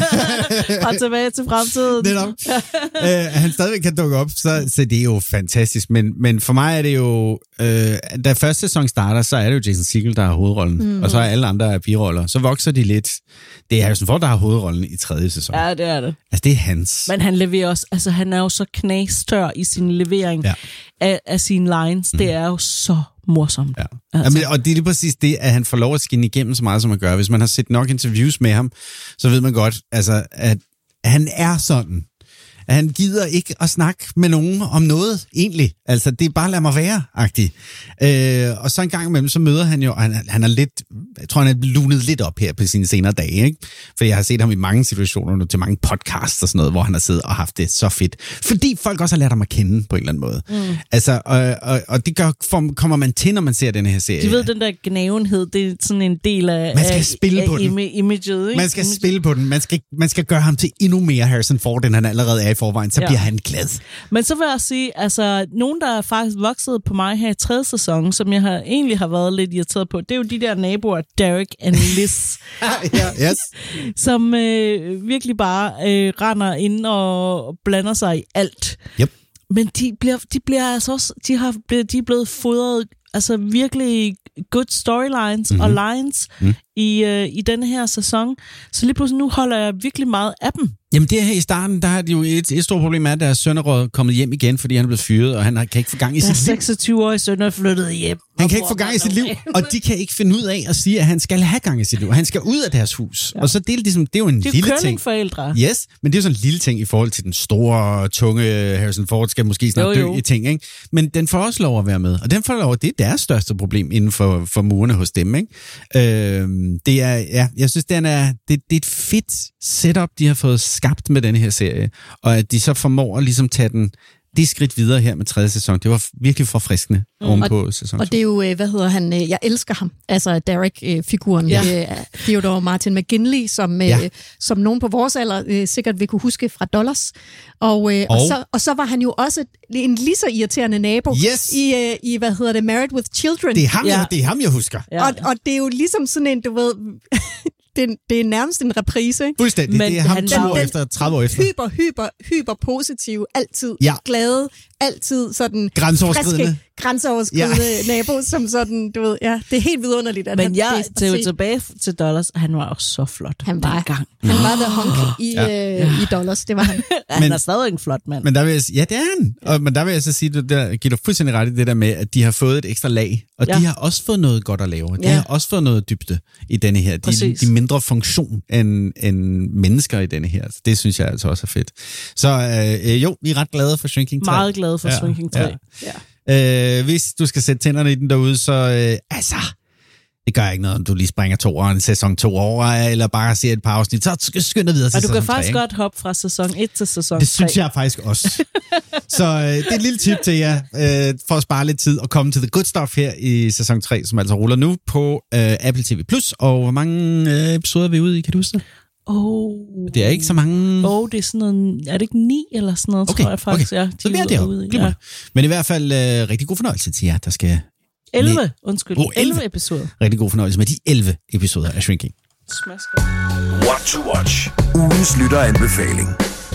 Og tilbage til fremtiden. Det er nok. uh, han stadigvæk kan dukke op, så, så det er jo fantastisk. Men, men for mig er det jo... Uh, da første sæson starter, så er det jo Jason Segel, der har hovedrollen. Mm. Og så er alle andre af biroller. Så vokser de lidt. Det er Harrison Ford, der har hovedrollen i tredje sæson. Ja, det er det. Altså, det er hans. Men han leverer også... Altså, han er jo så knastør i sin levering ja. af, af sine lines. Mm. Det er jo så... morsomt. Ja. Altså. Jamen, og det er lige præcis det, at han får lov at skinne igennem så meget, som man gør. Hvis man har set nok interviews med ham, så ved man godt, altså, at han er sådan, at han gider ikke at snakke med nogen om noget, egentlig. Altså, det er bare lad mig være-agtigt. Øh, og så en gang imellem, så møder han jo, han, han er lidt, jeg tror, han er lunet lidt op her på sine senere dage, ikke? For jeg har set ham i mange situationer nu, til mange podcasts og sådan noget, hvor han har siddet og haft det så fedt. Fordi folk også har lært ham at kende på en eller anden måde. Mm. Altså, og, og, og det gør, for, kommer man til, når man ser den her serie. De ved, den der gnavenhed, det er sådan en del af, man skal af, spille af på den. imaget, ikke? Man skal spille på den. Man skal, man skal gøre ham til endnu mere Harrison Ford, end han allerede er i forvejen. Så ja. Bliver han glad. Men så vil jeg sige, altså, nogen, der er faktisk vokset på mig her i tredje sæson, som jeg har, egentlig har været lidt irriteret på, det er jo de der naboer, Derek og Liz. ja, yes. Som øh, virkelig bare øh, render ind og blander sig i alt. Yep. Men de bliver, de bliver altså også, de, har, de er blevet fodret altså virkelig good storylines mm-hmm. og lines mm. i, øh, i denne her sæson. Så lige pludselig nu holder jeg virkelig meget af dem. Jamen det her i starten, der har de jo et, et stort problem med, at deres søn er kommet hjem igen, fordi han er blevet fyret, og han kan ikke få gang i sit liv. Der er seksogtyve-årig søn er flyttet hjem. Han kan ikke få gang i sit liv, og de kan ikke finde ud af at sige, at han skal have gang i sit liv. Han skal ud af deres hus. Ja. Og så det er, ligesom, det er jo en det er lille ting. curlingforældre. Yes, men det er jo sådan en lille ting i forhold til den store, tunge Harrison Ford, skal måske snart dø i ting, ikke? Men den får også lov at være med, og den får lov at det er deres største problem inden for, for murene hos dem, ikke? Øh, det er, ja, jeg synes, den er, det, det er et fedt setup, de har fået skabt med den her serie, og at de så formår at ligesom tage den det skridt videre her med tredje sæson. Det var virkelig forfriskende mm. oven på sæson. Og det er jo, hvad hedder han, jeg elsker ham, altså Derek-figuren. Ja. Det er jo dog Martin McGinley, som, ja. som nogen på vores alder sikkert vil kunne huske fra Dollars. Og, og, og, så, og så var han jo også en lige så irriterende nabo yes. i, i, hvad hedder det, Married with Children. Det er ham, ja. jeg, det er ham jeg husker. Ja. Og, og det er jo ligesom sådan en, du ved... Det, det er nærmest en reprise, ikke? Fuldstændig. Men det er ham tyve år efter, tredive år efter. Hyper, hyper, hyper positiv, altid ja. glade, altid sådan grænseoverskridende, friske, grænseoverskridende ja. nabo, som sådan, du ved, ja, det er helt vidunderligt. At Men han, jeg tager tilbage til Dollars, han var også så flot. Han var, gang. Han var the hunk i, ja. øh, i Dollars, det var han. Han men, er stadig en flot mand. Men der vil jeg, ja, det er han. Ja. Og, men der vil jeg så sige, du der, giver du fuldstændig ret i det der med, at de har fået et ekstra lag, og ja. de har også fået noget godt at lave. De ja. har også fået noget dybde i denne her. De, de mindre funktion end, end mennesker i denne her. Så det synes jeg altså også er fedt. Så øh, jo, vi er ret glade for Shrinking tre. Meget glade for ja. Shrinking tre. Ja. Ja. Øh, hvis du skal sætte tænderne i den derude, så øh, altså, det gør ikke noget, om du lige springer to år en sæson to år, eller bare ser et par afsnit, så skynd dig videre til sæson tre. Og du kan faktisk tre, godt hoppe fra sæson et til sæson det tre. Det tre. synes jeg faktisk også. Så øh, det er et lille tip til jer, øh, for at spare lidt tid og komme til the good stuff her i sæson tre, som altså ruller nu på øh, Apple T V plus. Og hvor mange øh, episoder er vi ude i, kan du huske det? Oh. Det er ikke så mange... Åh, oh, det er sådan noget... Er det ikke ni eller sådan noget, okay, tror jeg faktisk. Okay. Ja, de så det er det jo. Ja. Men i hvert fald øh, rigtig god fornøjelse til jer, der skal... elleve, undskyld. Oh, elleve. elleve episoder. Rigtig god fornøjelse med de elleve episoder af Shrinking. Smasker. What to watch. Ugens lytteranbefaling.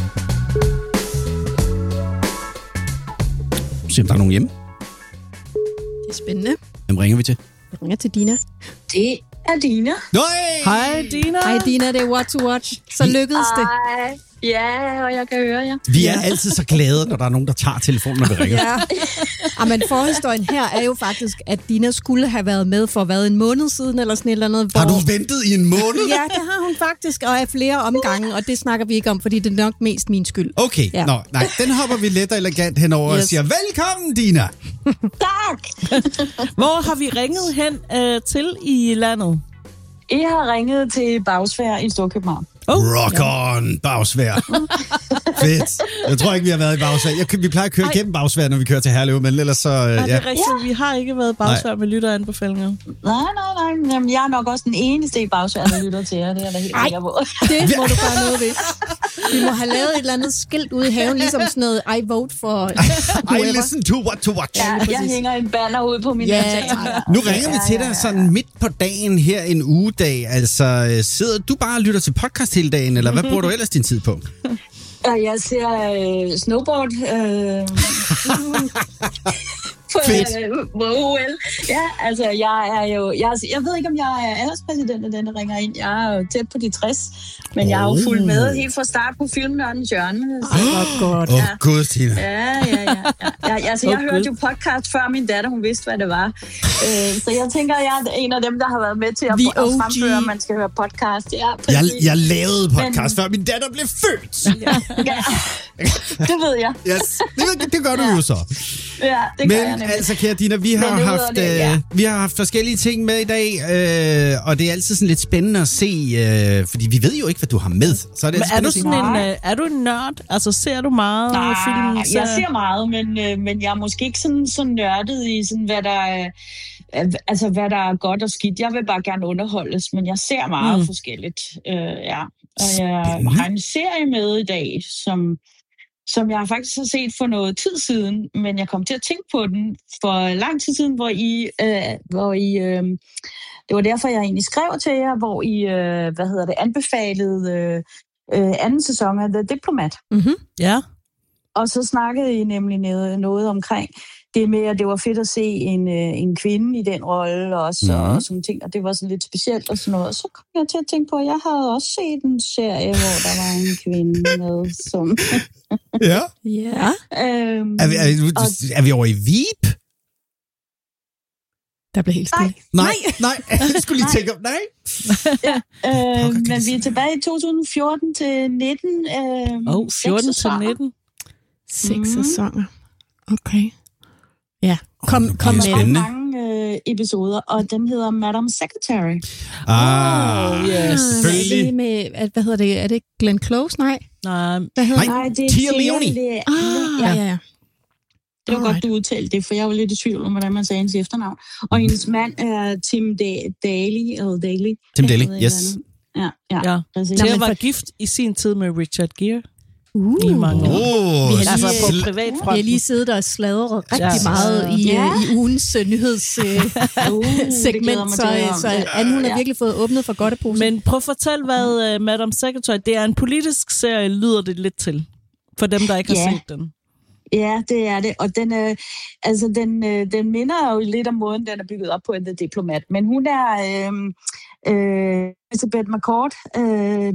Se om der er nogen hjemme. Det er spændende. Hvem ringer vi til? Jeg ringer til Dina. Det er Dina. Nej! Hej Dina. Hej Dina, det er What to Watch. Så lykkedes det. Hej. Ja, og jeg kan høre jer. Vi er altid så glade, når der er nogen, der tager telefonen, når vi ringer. Ja. Ja, men forhistorien her er jo faktisk, at Dina skulle have været med for hvad, en måned siden, eller sådan et eller andet. Hvor... Har du ventet i en måned? Ja, det har hun faktisk, og af flere omgange, og det snakker vi ikke om, fordi det er nok mest min skyld. Okay, ja. Nå, nej, den hopper vi let og elegant henover yes. og siger, velkommen Dina! Tak! Hvor har vi ringet hen øh, til i landet? I har ringet til Bagsvær i Storkøbenhavn. Oh, Rock on, Bagsvær. Fedt. Jeg tror ikke, vi har været i Bagsvær. Jeg, vi plejer at køre Ej. gennem Bagsvær, når vi kører til Herlev, men ellers så... Ja, ja. det er rigtigt. Ja. Vi har ikke været i Bagsvær med lytteranbefalinger. Nej, nej, nej. Jamen, jeg er nok også den eneste i Bagsvær, der lytter til jer. Det er da helt sikker på. Det må du gøre noget ved. Vi må have lavet et eller andet skilt ude i haven, ligesom sådan noget I vote for... I listen to what to watch. Ja, jeg hænger en banner ude på min ja. altan. Nu ringer vi til dig sådan midt på dagen her en ugedag. Altså, sidder du bare og lytter til podcast hele dagen, eller hvad bruger du ellers din tid på? Jeg ser øh, snowboard øh, på øh, O L. Ja, altså jeg er jo... Jeg, jeg ved ikke, om jeg er alderspræsident af den, der ringer ind. Jeg er jo tæt på de tres, men oh. jeg har jo fulgt med helt fra start på Filmnørdens Hjørne. Åh, oh, godt. Åh, oh, gud, Tina. Ja, ja, ja. ja. Jeg, altså, jeg oh, hørte jo podcast før min datter, hun vidste, hvad det var. Øh, så jeg tænker, jeg er en af dem, der har været med til at, at fremføre, at man skal høre podcast. Ja, jeg, jeg lavede podcast, men... før min datter blev født. Ja. Ja. Det ved jeg. Yes, det, det gør du ja. jo så. Ja, det Men gør jeg nemlig. altså, kære Dina, vi har, haft, det, ja. øh, vi har haft forskellige ting med i dag, øh, og det er altid sådan lidt spændende at se, øh, fordi vi ved jo ikke, hvad du har med. Så er, det men er, du sådan en, øh, er du en nørd? Altså, ser du meget Nej, film? Så... jeg ser meget, men, øh, men jeg er måske ikke sådan, så nørdet i, sådan, hvad, der, øh, altså, hvad der er godt og skidt. Jeg vil bare gerne underholdes, men jeg ser meget mm. forskelligt. Øh, ja. Og jeg har en serie med i dag, som... som jeg faktisk har set for noget tid siden, men jeg kom til at tænke på den for lang tid siden, hvor I, øh, hvor I øh, det var derfor, jeg egentlig skrev til jer, hvor I, øh, hvad hedder det, anbefalede øh, øh, anden sæson af The Diplomat. Mm-hmm. Ja. Og så snakkede I nemlig noget, noget omkring det med, at det var fedt at se en, øh, en kvinde i den rolle også, mm-hmm. og sådan ting, og det var sådan lidt specielt og sådan noget. Og så kom jeg til at tænke på, at jeg havde også set en serie, hvor der var en kvinde med, som... ja. Ja. Øhm, er, vi, er, vi, er vi over i Veep? Der blev helt stille. Nej, nej, nej. Jeg skulle lige tænke om, nej. ja, øh, men vi er tilbage i to tusind fjorten til nitten. Øh, oh, fjorten til nitten. Seks mm. sæsoner. Okay. Ja, kom, oh, kom med. Mange øh, episoder, og den hedder Madam Secretary. Ah, oh, yes. Selvfølgelig. Er det med, at, hvad hedder det? Er det Glenn Close? Nej. Nej, hvad hedder Nej, det er Tia Leoni. Ah, ja, ja, ja. Det var Alright. godt, du udtalte det, for jeg var lidt i tvivl om, hvordan man sagde hendes efternavn. Og hendes mand er Tim da- Daly, eller Daly. Tim Daly, yes. Ja, ja. ja. Jeg var gift i sin tid med Richard Gere. Uh. I mange år. Oh, vi, har altså lige, på privatfronten. vi har lige siddet og sladret rigtig ja. meget i, ja. uh, i ugens uh, nyhedssegment, uh, uh, så, så Anne, hun har virkelig fået åbnet for godt af posen. Men prøv at fortælle, hvad uh, Madam Secretary, det er en politisk serie, lyder det lidt til, for dem, der ikke har ja. set den. Ja, det er det, og den, øh, altså den, øh, den minder jo lidt om måden, den er bygget op på The Diplomat, men hun er øh, øh, Elizabeth McCord, øh,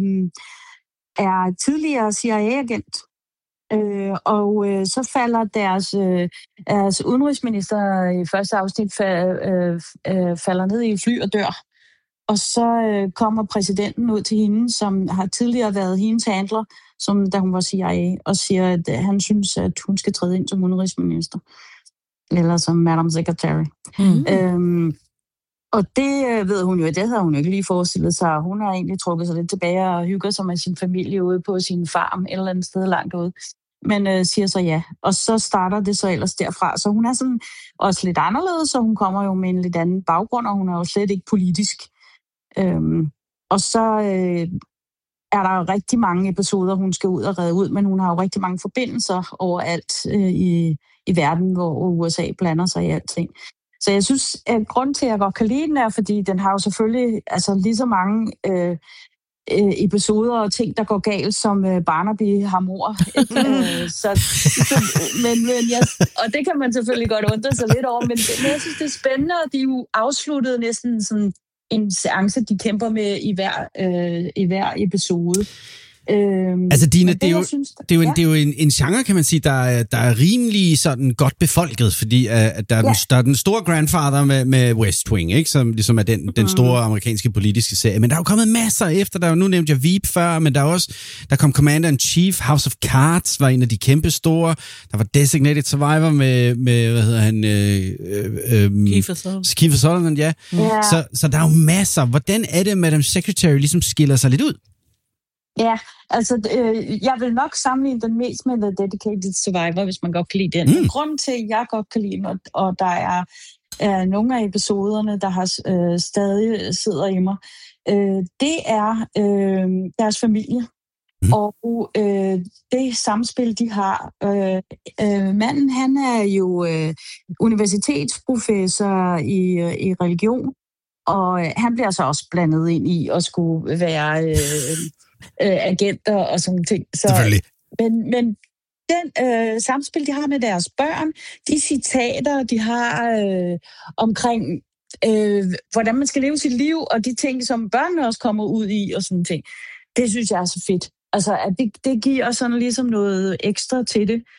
er tidligere C I A-agent, øh, og øh, så falder deres, øh, deres udenrigsminister i første afsnit fa- øh, øh, falder ned i et fly og dør. Og så øh, kommer præsidenten ud til hende, som har tidligere været hendes handler, som da hun var C I A, og siger, at øh, han synes, at hun skal træde ind som udenrigsminister. Eller som Madam Secretary. Mm. Øhm, og det øh, ved hun jo, det havde hun jo ikke lige forestillet sig. Hun har egentlig trukket sig lidt tilbage og hygger sig med sin familie ude på sin farm, et eller andet sted langt ude. Men øh, siger så ja. Og så starter det så ellers derfra. Så hun er sådan også lidt anderledes, så hun kommer jo med en lidt anden baggrund, og hun er jo slet ikke politisk. Øhm, og så øh, er der jo rigtig mange episoder, hun skal ud og redde ud, men hun har jo rigtig mange forbindelser overalt øh, i, i verden, hvor U S A blander sig i alting. Så jeg synes, at grund til, at jeg godt kan lide den, er, fordi den har jo selvfølgelig altså, lige så mange øh, øh, episoder og ting, der går galt, som øh, Barnaby har mor. øh, så, så, men, men jeg, og det kan man selvfølgelig godt undre sig lidt over, men, men jeg synes, det er spændende, og de er jo afsluttet næsten sådan en seance, de kæmper med i hver, øh, i hver episode. Øhm, altså Dina, det, det, er jo, synes, det er jo, en, ja. det er jo en, en genre, kan man sige, der er, der er rimelig sådan godt befolket, fordi uh, der, er ja. den, der er den store grandfather med, med West Wing, ikke? Som ligesom er den, mm. den store amerikanske politiske serie. Men der er jo kommet masser efter, der er jo, nu nævnte jeg Veep før, men der er også, der kom Commander-in-Chief, House of Cards var en af de kæmpe store, der var Designated Survivor med, med hvad hedder han? Øh, øh, Kiefer Sutherland. Kiefer Sutherland, ja. Mm. ja. Så, så der er jo masser. Hvordan er det, Madam Secretary ligesom skiller sig lidt ud? Ja, altså øh, jeg vil nok sammenligne den mest med The Dedicated Survivor, hvis man godt kan lide den. Mm. Grunden til, at jeg godt kan lide den, og, og der er øh, nogle af episoderne, der har øh, stadig sidder i mig, øh, det er øh, deres familie. Mm. Og øh, det samspil, de har. Øh, øh, manden, han er jo øh, universitetsprofessor i, øh, i religion, og øh, han bliver så også blandet ind i at skulle være øh, øh, agenter og sådan ting. Så, men, men den øh, samspil, de har med deres børn, de citater, de har øh, omkring, øh, hvordan man skal leve sit liv, og de ting, som børnene også kommer ud i, og sådan ting, det synes jeg er så fedt. Altså, at det, det giver sådan ligesom noget ekstra til det.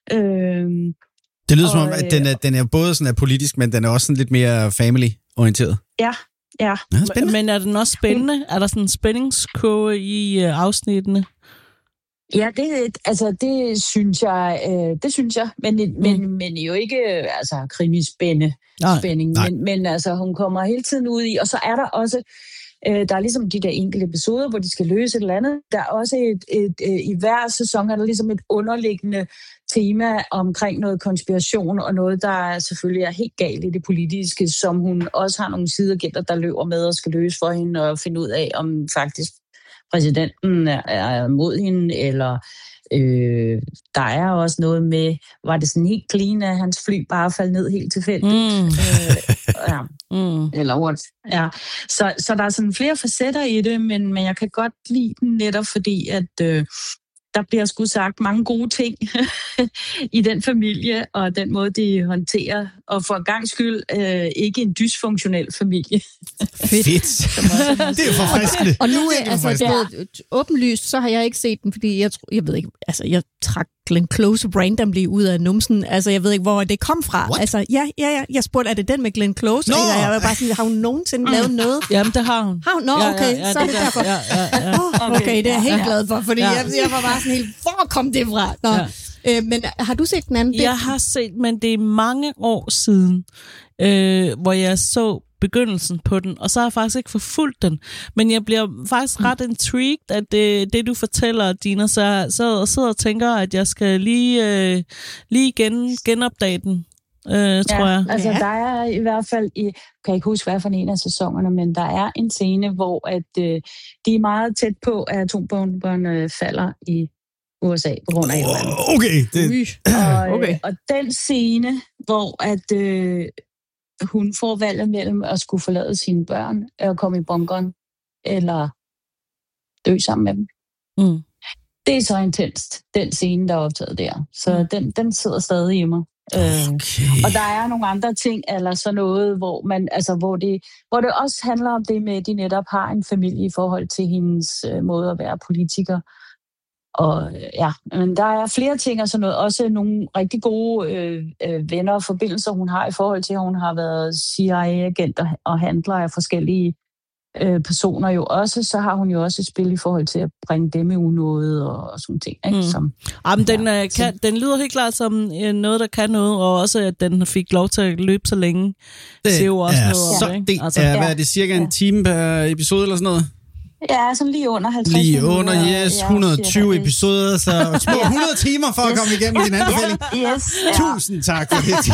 Øhm, det lyder og, som om, at den er, den er både sådan er politisk, men den er også sådan lidt mere family-orienteret. Ja, ja. ja men er den også spændende? Er der sådan en spændingskurve i uh, afsnittene? Ja, det, altså, det synes jeg, øh, det synes jeg, men, mm. men, men jo ikke altså, krimispændende spænding, nej. Men, men altså, hun kommer hele tiden ud i, og så er der også, øh, der er ligesom de der enkelte episoder, hvor de skal løse et eller andet. Der er også et, et, et, i hver sæson er der ligesom et underliggende tema omkring noget konspiration, og noget, der selvfølgelig er helt galt i det politiske, som hun også har nogle sideagenter, der løber med og skal løse for hende, og finde ud af, om faktisk præsidenten er mod hende, eller øh, der er også noget med, var det sådan helt clean, at hans fly bare faldt ned helt tilfældigt? Mm. Øh, ja. mm. Eller what? Ja. Så, så der er sådan flere facetter i det, men, men jeg kan godt lide den netop, fordi at øh, der bliver sgu sagt mange gode ting i den familie, og den måde, de håndterer, og for en gang skyld øh, ikke en dysfunktionel familie. Fedt. Fedt. Det er forfriskende. Og nu, det er altså, det er åbenlyst, så har jeg ikke set den, fordi jeg, jeg ved ikke, altså, jeg trak Glenn Close randomly ud af numsen. Altså, jeg ved ikke, hvor det kom fra. What? Altså, ja, ja, ja. Jeg spurgte, er det den med Glenn Close? Nå! Eller jeg var bare sådan, har hun nogensinde lavet noget? Jamen, det har hun. Har hun? Nå, okay, ja, ja, ja, så er det, det derfor. Ja, ja, ja. Oh, okay, det er jeg helt ja. glad for, fordi ja. jeg, jeg var bare sådan helt, hvor kom det fra? Nå. Ja. Øh, men har du set den anden? Jeg har set, men det er mange år siden, øh, hvor jeg så begyndelsen på den, og så har jeg faktisk ikke forfulgt den. Men jeg bliver faktisk ret intrigued, at det, det du fortæller, Dina, så, så sidder og tænker, at jeg skal lige, øh, lige gen, genopdage den, øh, ja, tror jeg. Altså, ja. der er i hvert fald, i, kan jeg ikke huske, hvad for en af sæsonerne, men der er en scene, hvor at, øh, de er meget tæt på, at atombomberne falder i U S A på grund af et eller andet. Okay. Det... Og, okay. og den scene, hvor at øh, hun får valget mellem at skulle forlade sine børn, og komme i bunkeren, eller dø sammen med dem. Mm. Det er så intenst, den scene, der er optaget der. Så mm. den, den sidder stadig i mig. Okay. Og der er nogle andre ting, eller sådan noget, hvor, man, altså, hvor, det, hvor det også handler om det med, at de netop har en familie i forhold til hendes øh, måde at være politiker. Og ja, men der er flere ting og sådan noget. Også nogle rigtig gode øh, øh, venner og forbindelser, hun har i forhold til, at hun har været C I A-agent og, og handler af forskellige øh, personer jo også. Så har hun jo også et spil i forhold til at bringe dem i unåde og, og sådan ting. Ikke? Mm. Som, Jamen, den, ja, øh, kan, den lyder helt klart som øh, noget, der kan noget, og også, at den fik lov til at løbe så længe. Det siger jo også er noget så, om det. Det altså, er, hvad er det, cirka en time per episode eller sådan noget? Ja, sådan lige under halvtreds Lige minutter. under, yes, et hundrede og tyve episoder, så små hundrede timer for at komme igennem din anbefaling. Yes, ja. Tusind tak for det.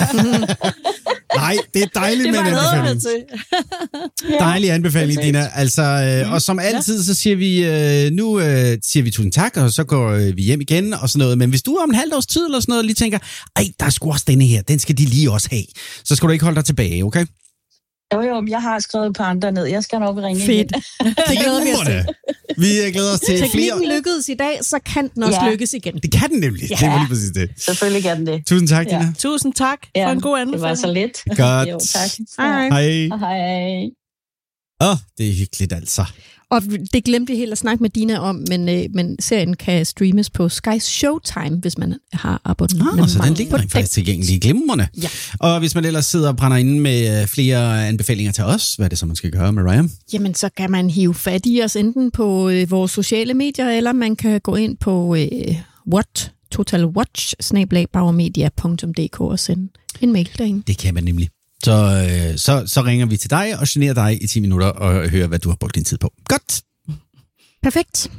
Nej, det er dejligt med en anbefaling. Dejlig anbefaling, Dina. Altså, øh, og som altid, så siger vi, øh, nu øh, siger vi tusind tak, og så går øh, vi hjem igen og sådan noget. Men hvis du om en halvt års tid eller sådan noget lige tænker, ej, der er sgu også denne her, den skal de lige også have, så skal du ikke holde dig tilbage, okay? Jo, jo, jeg har skrevet et par andre ned. Jeg skal nok ringe Fedt. igen. Det glæder vi os til. Vi glæder os til flere. Teknikken lykkedes i dag, så kan den også Ja. lykkes igen. Det kan den nemlig. Ja. Det var lige præcis det. Selvfølgelig kan den det. Tusind tak, Dina. Ja. Tusind tak for Ja, en god anbefaling. det var så lidt. Godt. Jo, tak. Hej. Hej. Hej. Åh, oh, det er hyggeligt altså. Og det glemte jeg helt at snakke med Dina om, men, øh, men serien kan streames på Sky Showtime, hvis man har abonnement. Ah, så den ligger rent faktisk tilgængelig i glimrende. Ja. Og hvis man ellers sidder og brænder inde med flere anbefalinger til os, hvad er det så, man skal gøre med Ryan? Jamen, så kan man hive fat i os enten på øh, vores sociale medier, eller man kan gå ind på øh, what, Total Watch, snabel-a bauermedia punktum d k og sende en mail derinde. Det kan man nemlig. Så, øh, så, så ringer vi til dig og generer dig i ti minutter og hører, hvad du har brugt din tid på. Godt! Perfekt.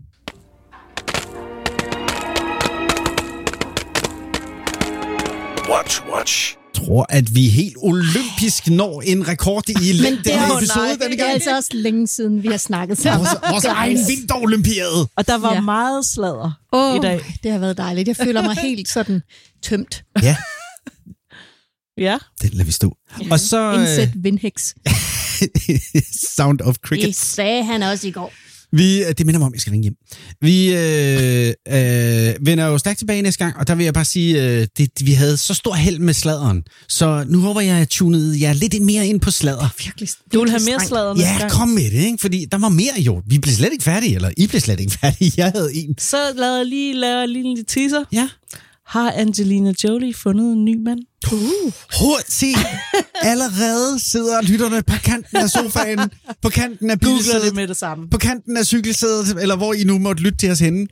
Watch, watch. Jeg tror, at vi helt olympisk når en rekord i Men længde det af er, episode nej, denne det er gang. altså også længe siden, vi har snakket sammen. Vores, vores egen vinterolympiade. Og der var Ja. meget sladder oh, i dag. Det har været dejligt. Jeg føler mig helt sådan tømt. Ja, Ja. det lader vi stå. Og så... Indsæt vindhæks. Sound of Det cricket. sagde han også i går. Vi, det minder mig om, at jeg skal ringe hjem. Vi øh, øh, vender jo stærkt tilbage næste gang, og der vil jeg bare sige, øh, det, vi havde så stor held med sladderen. Så nu håber jeg, at jeg tunede jer lidt mere ind på sladder. Virkelig, Du vil have mere sladder næste Ja, gang. kom med det, ikke? Fordi der var mere jo. Vi blev slet ikke færdige, eller I blev slet ikke færdige. Jeg havde en. Så lad jeg lige lave en lille teaser. Ja. Har Angelina Jolie fundet en ny mand? Uh. Hurtigt, se, allerede sidder lytterne på kanten af sofaen, på kanten af bilsædet, det med det samme. på kanten af cykelsædet, eller hvor I nu måtte lytte til os henne.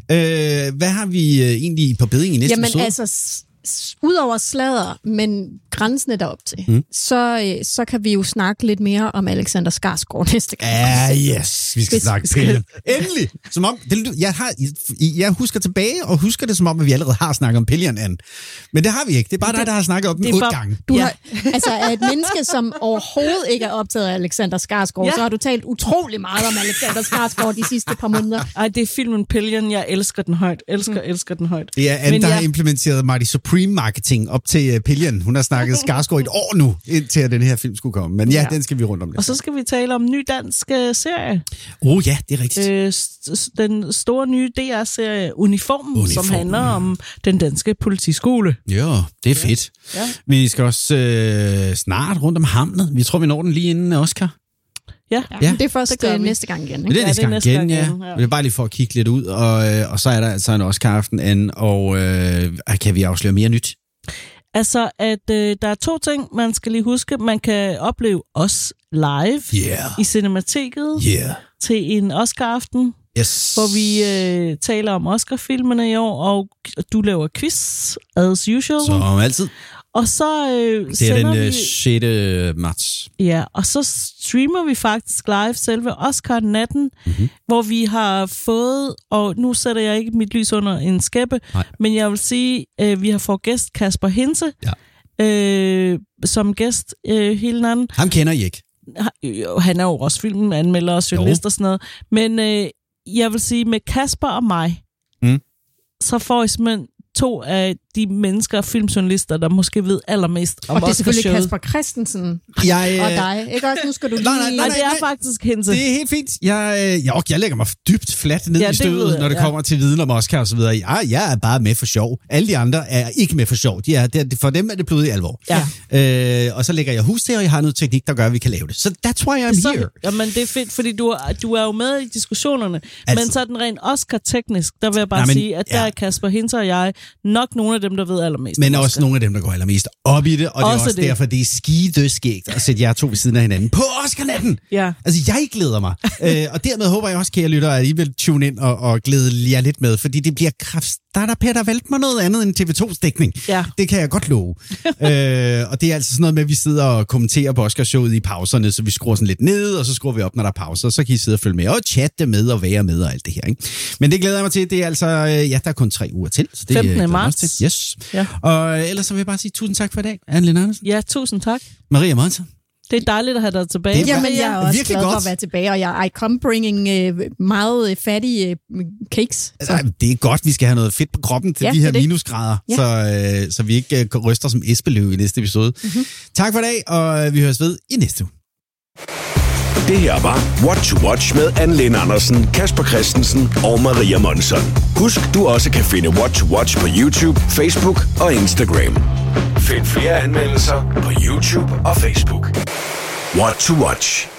Øh, hvad har vi øh, egentlig på beding i næste Jamen episode? altså, s- s- udover sladder, men grænsen derop til, mm. så, øh, så kan vi jo snakke lidt mere om Alexander Skarsgård næste gang. Ja, yes, vi skal Hvis- snakke Pillion. Endelig! Som om, det, jeg, har, jeg husker tilbage, og husker det som om, at vi allerede har snakket om Pillion, Anne. Men det har vi ikke. Det er bare dig, der har snakket om den otte gange. Du har, altså, er et menneske, som overhovedet ikke er optaget af Alexander Skarsgård, Ja. så har du talt utrolig meget om Alexander Skarsgård de sidste par måneder. Ej, det er filmen Pillion. Jeg elsker den højt. Elsker, mm. elsker den højt. Det er Anne, Men der jeg- har implementeret Marty Supreme marketing op til uh, Pillion. Hun har snakket Skarsgård et år nu, indtil at den her film skulle komme. Men ja, ja. den skal vi rundt om lidt. Og så skal vi tale om en ny dansk uh, serie. Åh oh, ja, det er rigtigt. Øh, s- s- den store nye D R-serie Uniformen, Uniformen, som handler om den danske politiskole. Ja, det er fedt. Ja. Vi skal også øh, snart rundt om Hamlet. Vi tror, vi når den lige inden Oscar. Ja, Ja. Det er først Det gør det vi. næste gang igen. Men Ikke? det er næste gang igen, ja. Det er bare lige for at kigge lidt ud, og, øh, og så er der altså en Oscar-aften, Anne, og øh, kan vi afsløre mere nyt? Altså, at øh, der er to ting, man skal lige huske. Man kan opleve os live Yeah. i Cinemateket Yeah. til en Oscar-aften, Yes. hvor vi øh, taler om Oscar-filmene i år, og du laver quiz, as usual. Som altid. Og så øh, Det er sender den vi... øh, sjette marts. Ja, og så streamer vi faktisk live selve Oscar-natten, mm-hmm. hvor vi har fået, og nu sætter jeg ikke mit lys under en skæppe, Nej. men jeg vil sige, at vi har fået gæst Kasper Hinse Ja. øh, som gæst øh, hele natten. Ham kender I ikke. Ha- Han er jo også filmanmelder og journalist og sådan noget. Men øh, jeg vil sige, med Kasper og mig, Mm. så får I simpelthen to af de mennesker og filmjournalister, der måske ved allermest om Og det er selvfølgelig Oscarshowet. Kasper Christensen Jeg, og øh, dig. Ikke også? Nu skal du lige... Nej, nej, nej, Nej, det er faktisk Hinse. Det er helt fint. Jeg, øh, jeg, jeg lægger mig dybt fladt ned Ja, i det støvet, ved jeg, når det ja. kommer til viden om Oscar og så videre. Jeg, jeg er bare med for sjov. Alle de andre er ikke med for sjov. De er, det er, for dem er det blodig alvor. Ja. Øh, og så lægger jeg hus til, og jeg har noget teknik, der gør, at vi kan lave det. Så that's why I'm så, here. Jamen, det er fedt, fordi du er, du er jo med i diskussionerne. Altså- Altså, men så er den rent Oscar-teknisk, der vil jeg bare Nej, men- sige, at der ja. er Kasper Hinse og jeg nok nogle af dem, der ved allermest. Men om også Oscar. nogle af dem, der går allermest op i det, og det er Også også det. derfor, det er skideskægt at sætte jer to ved siden af hinanden på Oscar-natten. Ja. Altså, jeg glæder mig. øh, og dermed håber jeg også, kære lyttere, at I vil tune ind og, og glæde jer lidt med, fordi det bliver kraft. Der er der Peter valgt mig noget andet end T V to's dækning. Ja. Det kan jeg godt love. øh, og det er altså sådan noget med, at vi sidder og kommenterer på Oscarshowet i pauserne, så vi skruer sådan lidt ned, og så skruer vi op, når der er pauser, så kan I sidde og følge med og chatte med og være med og alt det her. Ikke? Men det glæder jeg mig til. Det er altså, øh, ja, der er kun tre uger til. Så det, øh, femtende glæder jeg mig marts. også til. Yes. Ja. Og øh, ellers så vil jeg bare sige tusind tak for i dag, Anne-Lene Andersen. Ja, tusind tak. Maria Monsen. Det er dejligt at have dig tilbage. Det er Jamen, jeg er også virkelig glad for godt. at være tilbage, og jeg I come bringing øh, meget øh, fattige øh, cakes. Så. Altså, det er godt, vi skal have noget fedt på kroppen til Ja, de her det er det. minusgrader, Ja. så, øh, så vi ikke øh, ryster som Esbeløv i næste episode. Mm-hmm. Tak for i dag, og vi høres ved i næste uge. Det her var What to Watch med Anne-Lene Andersen, Kasper Christensen og Maria Monson. Husk, du også kan finde What to Watch på YouTube, Facebook og Instagram. Find flere anmeldelser på YouTube og Facebook. What to Watch.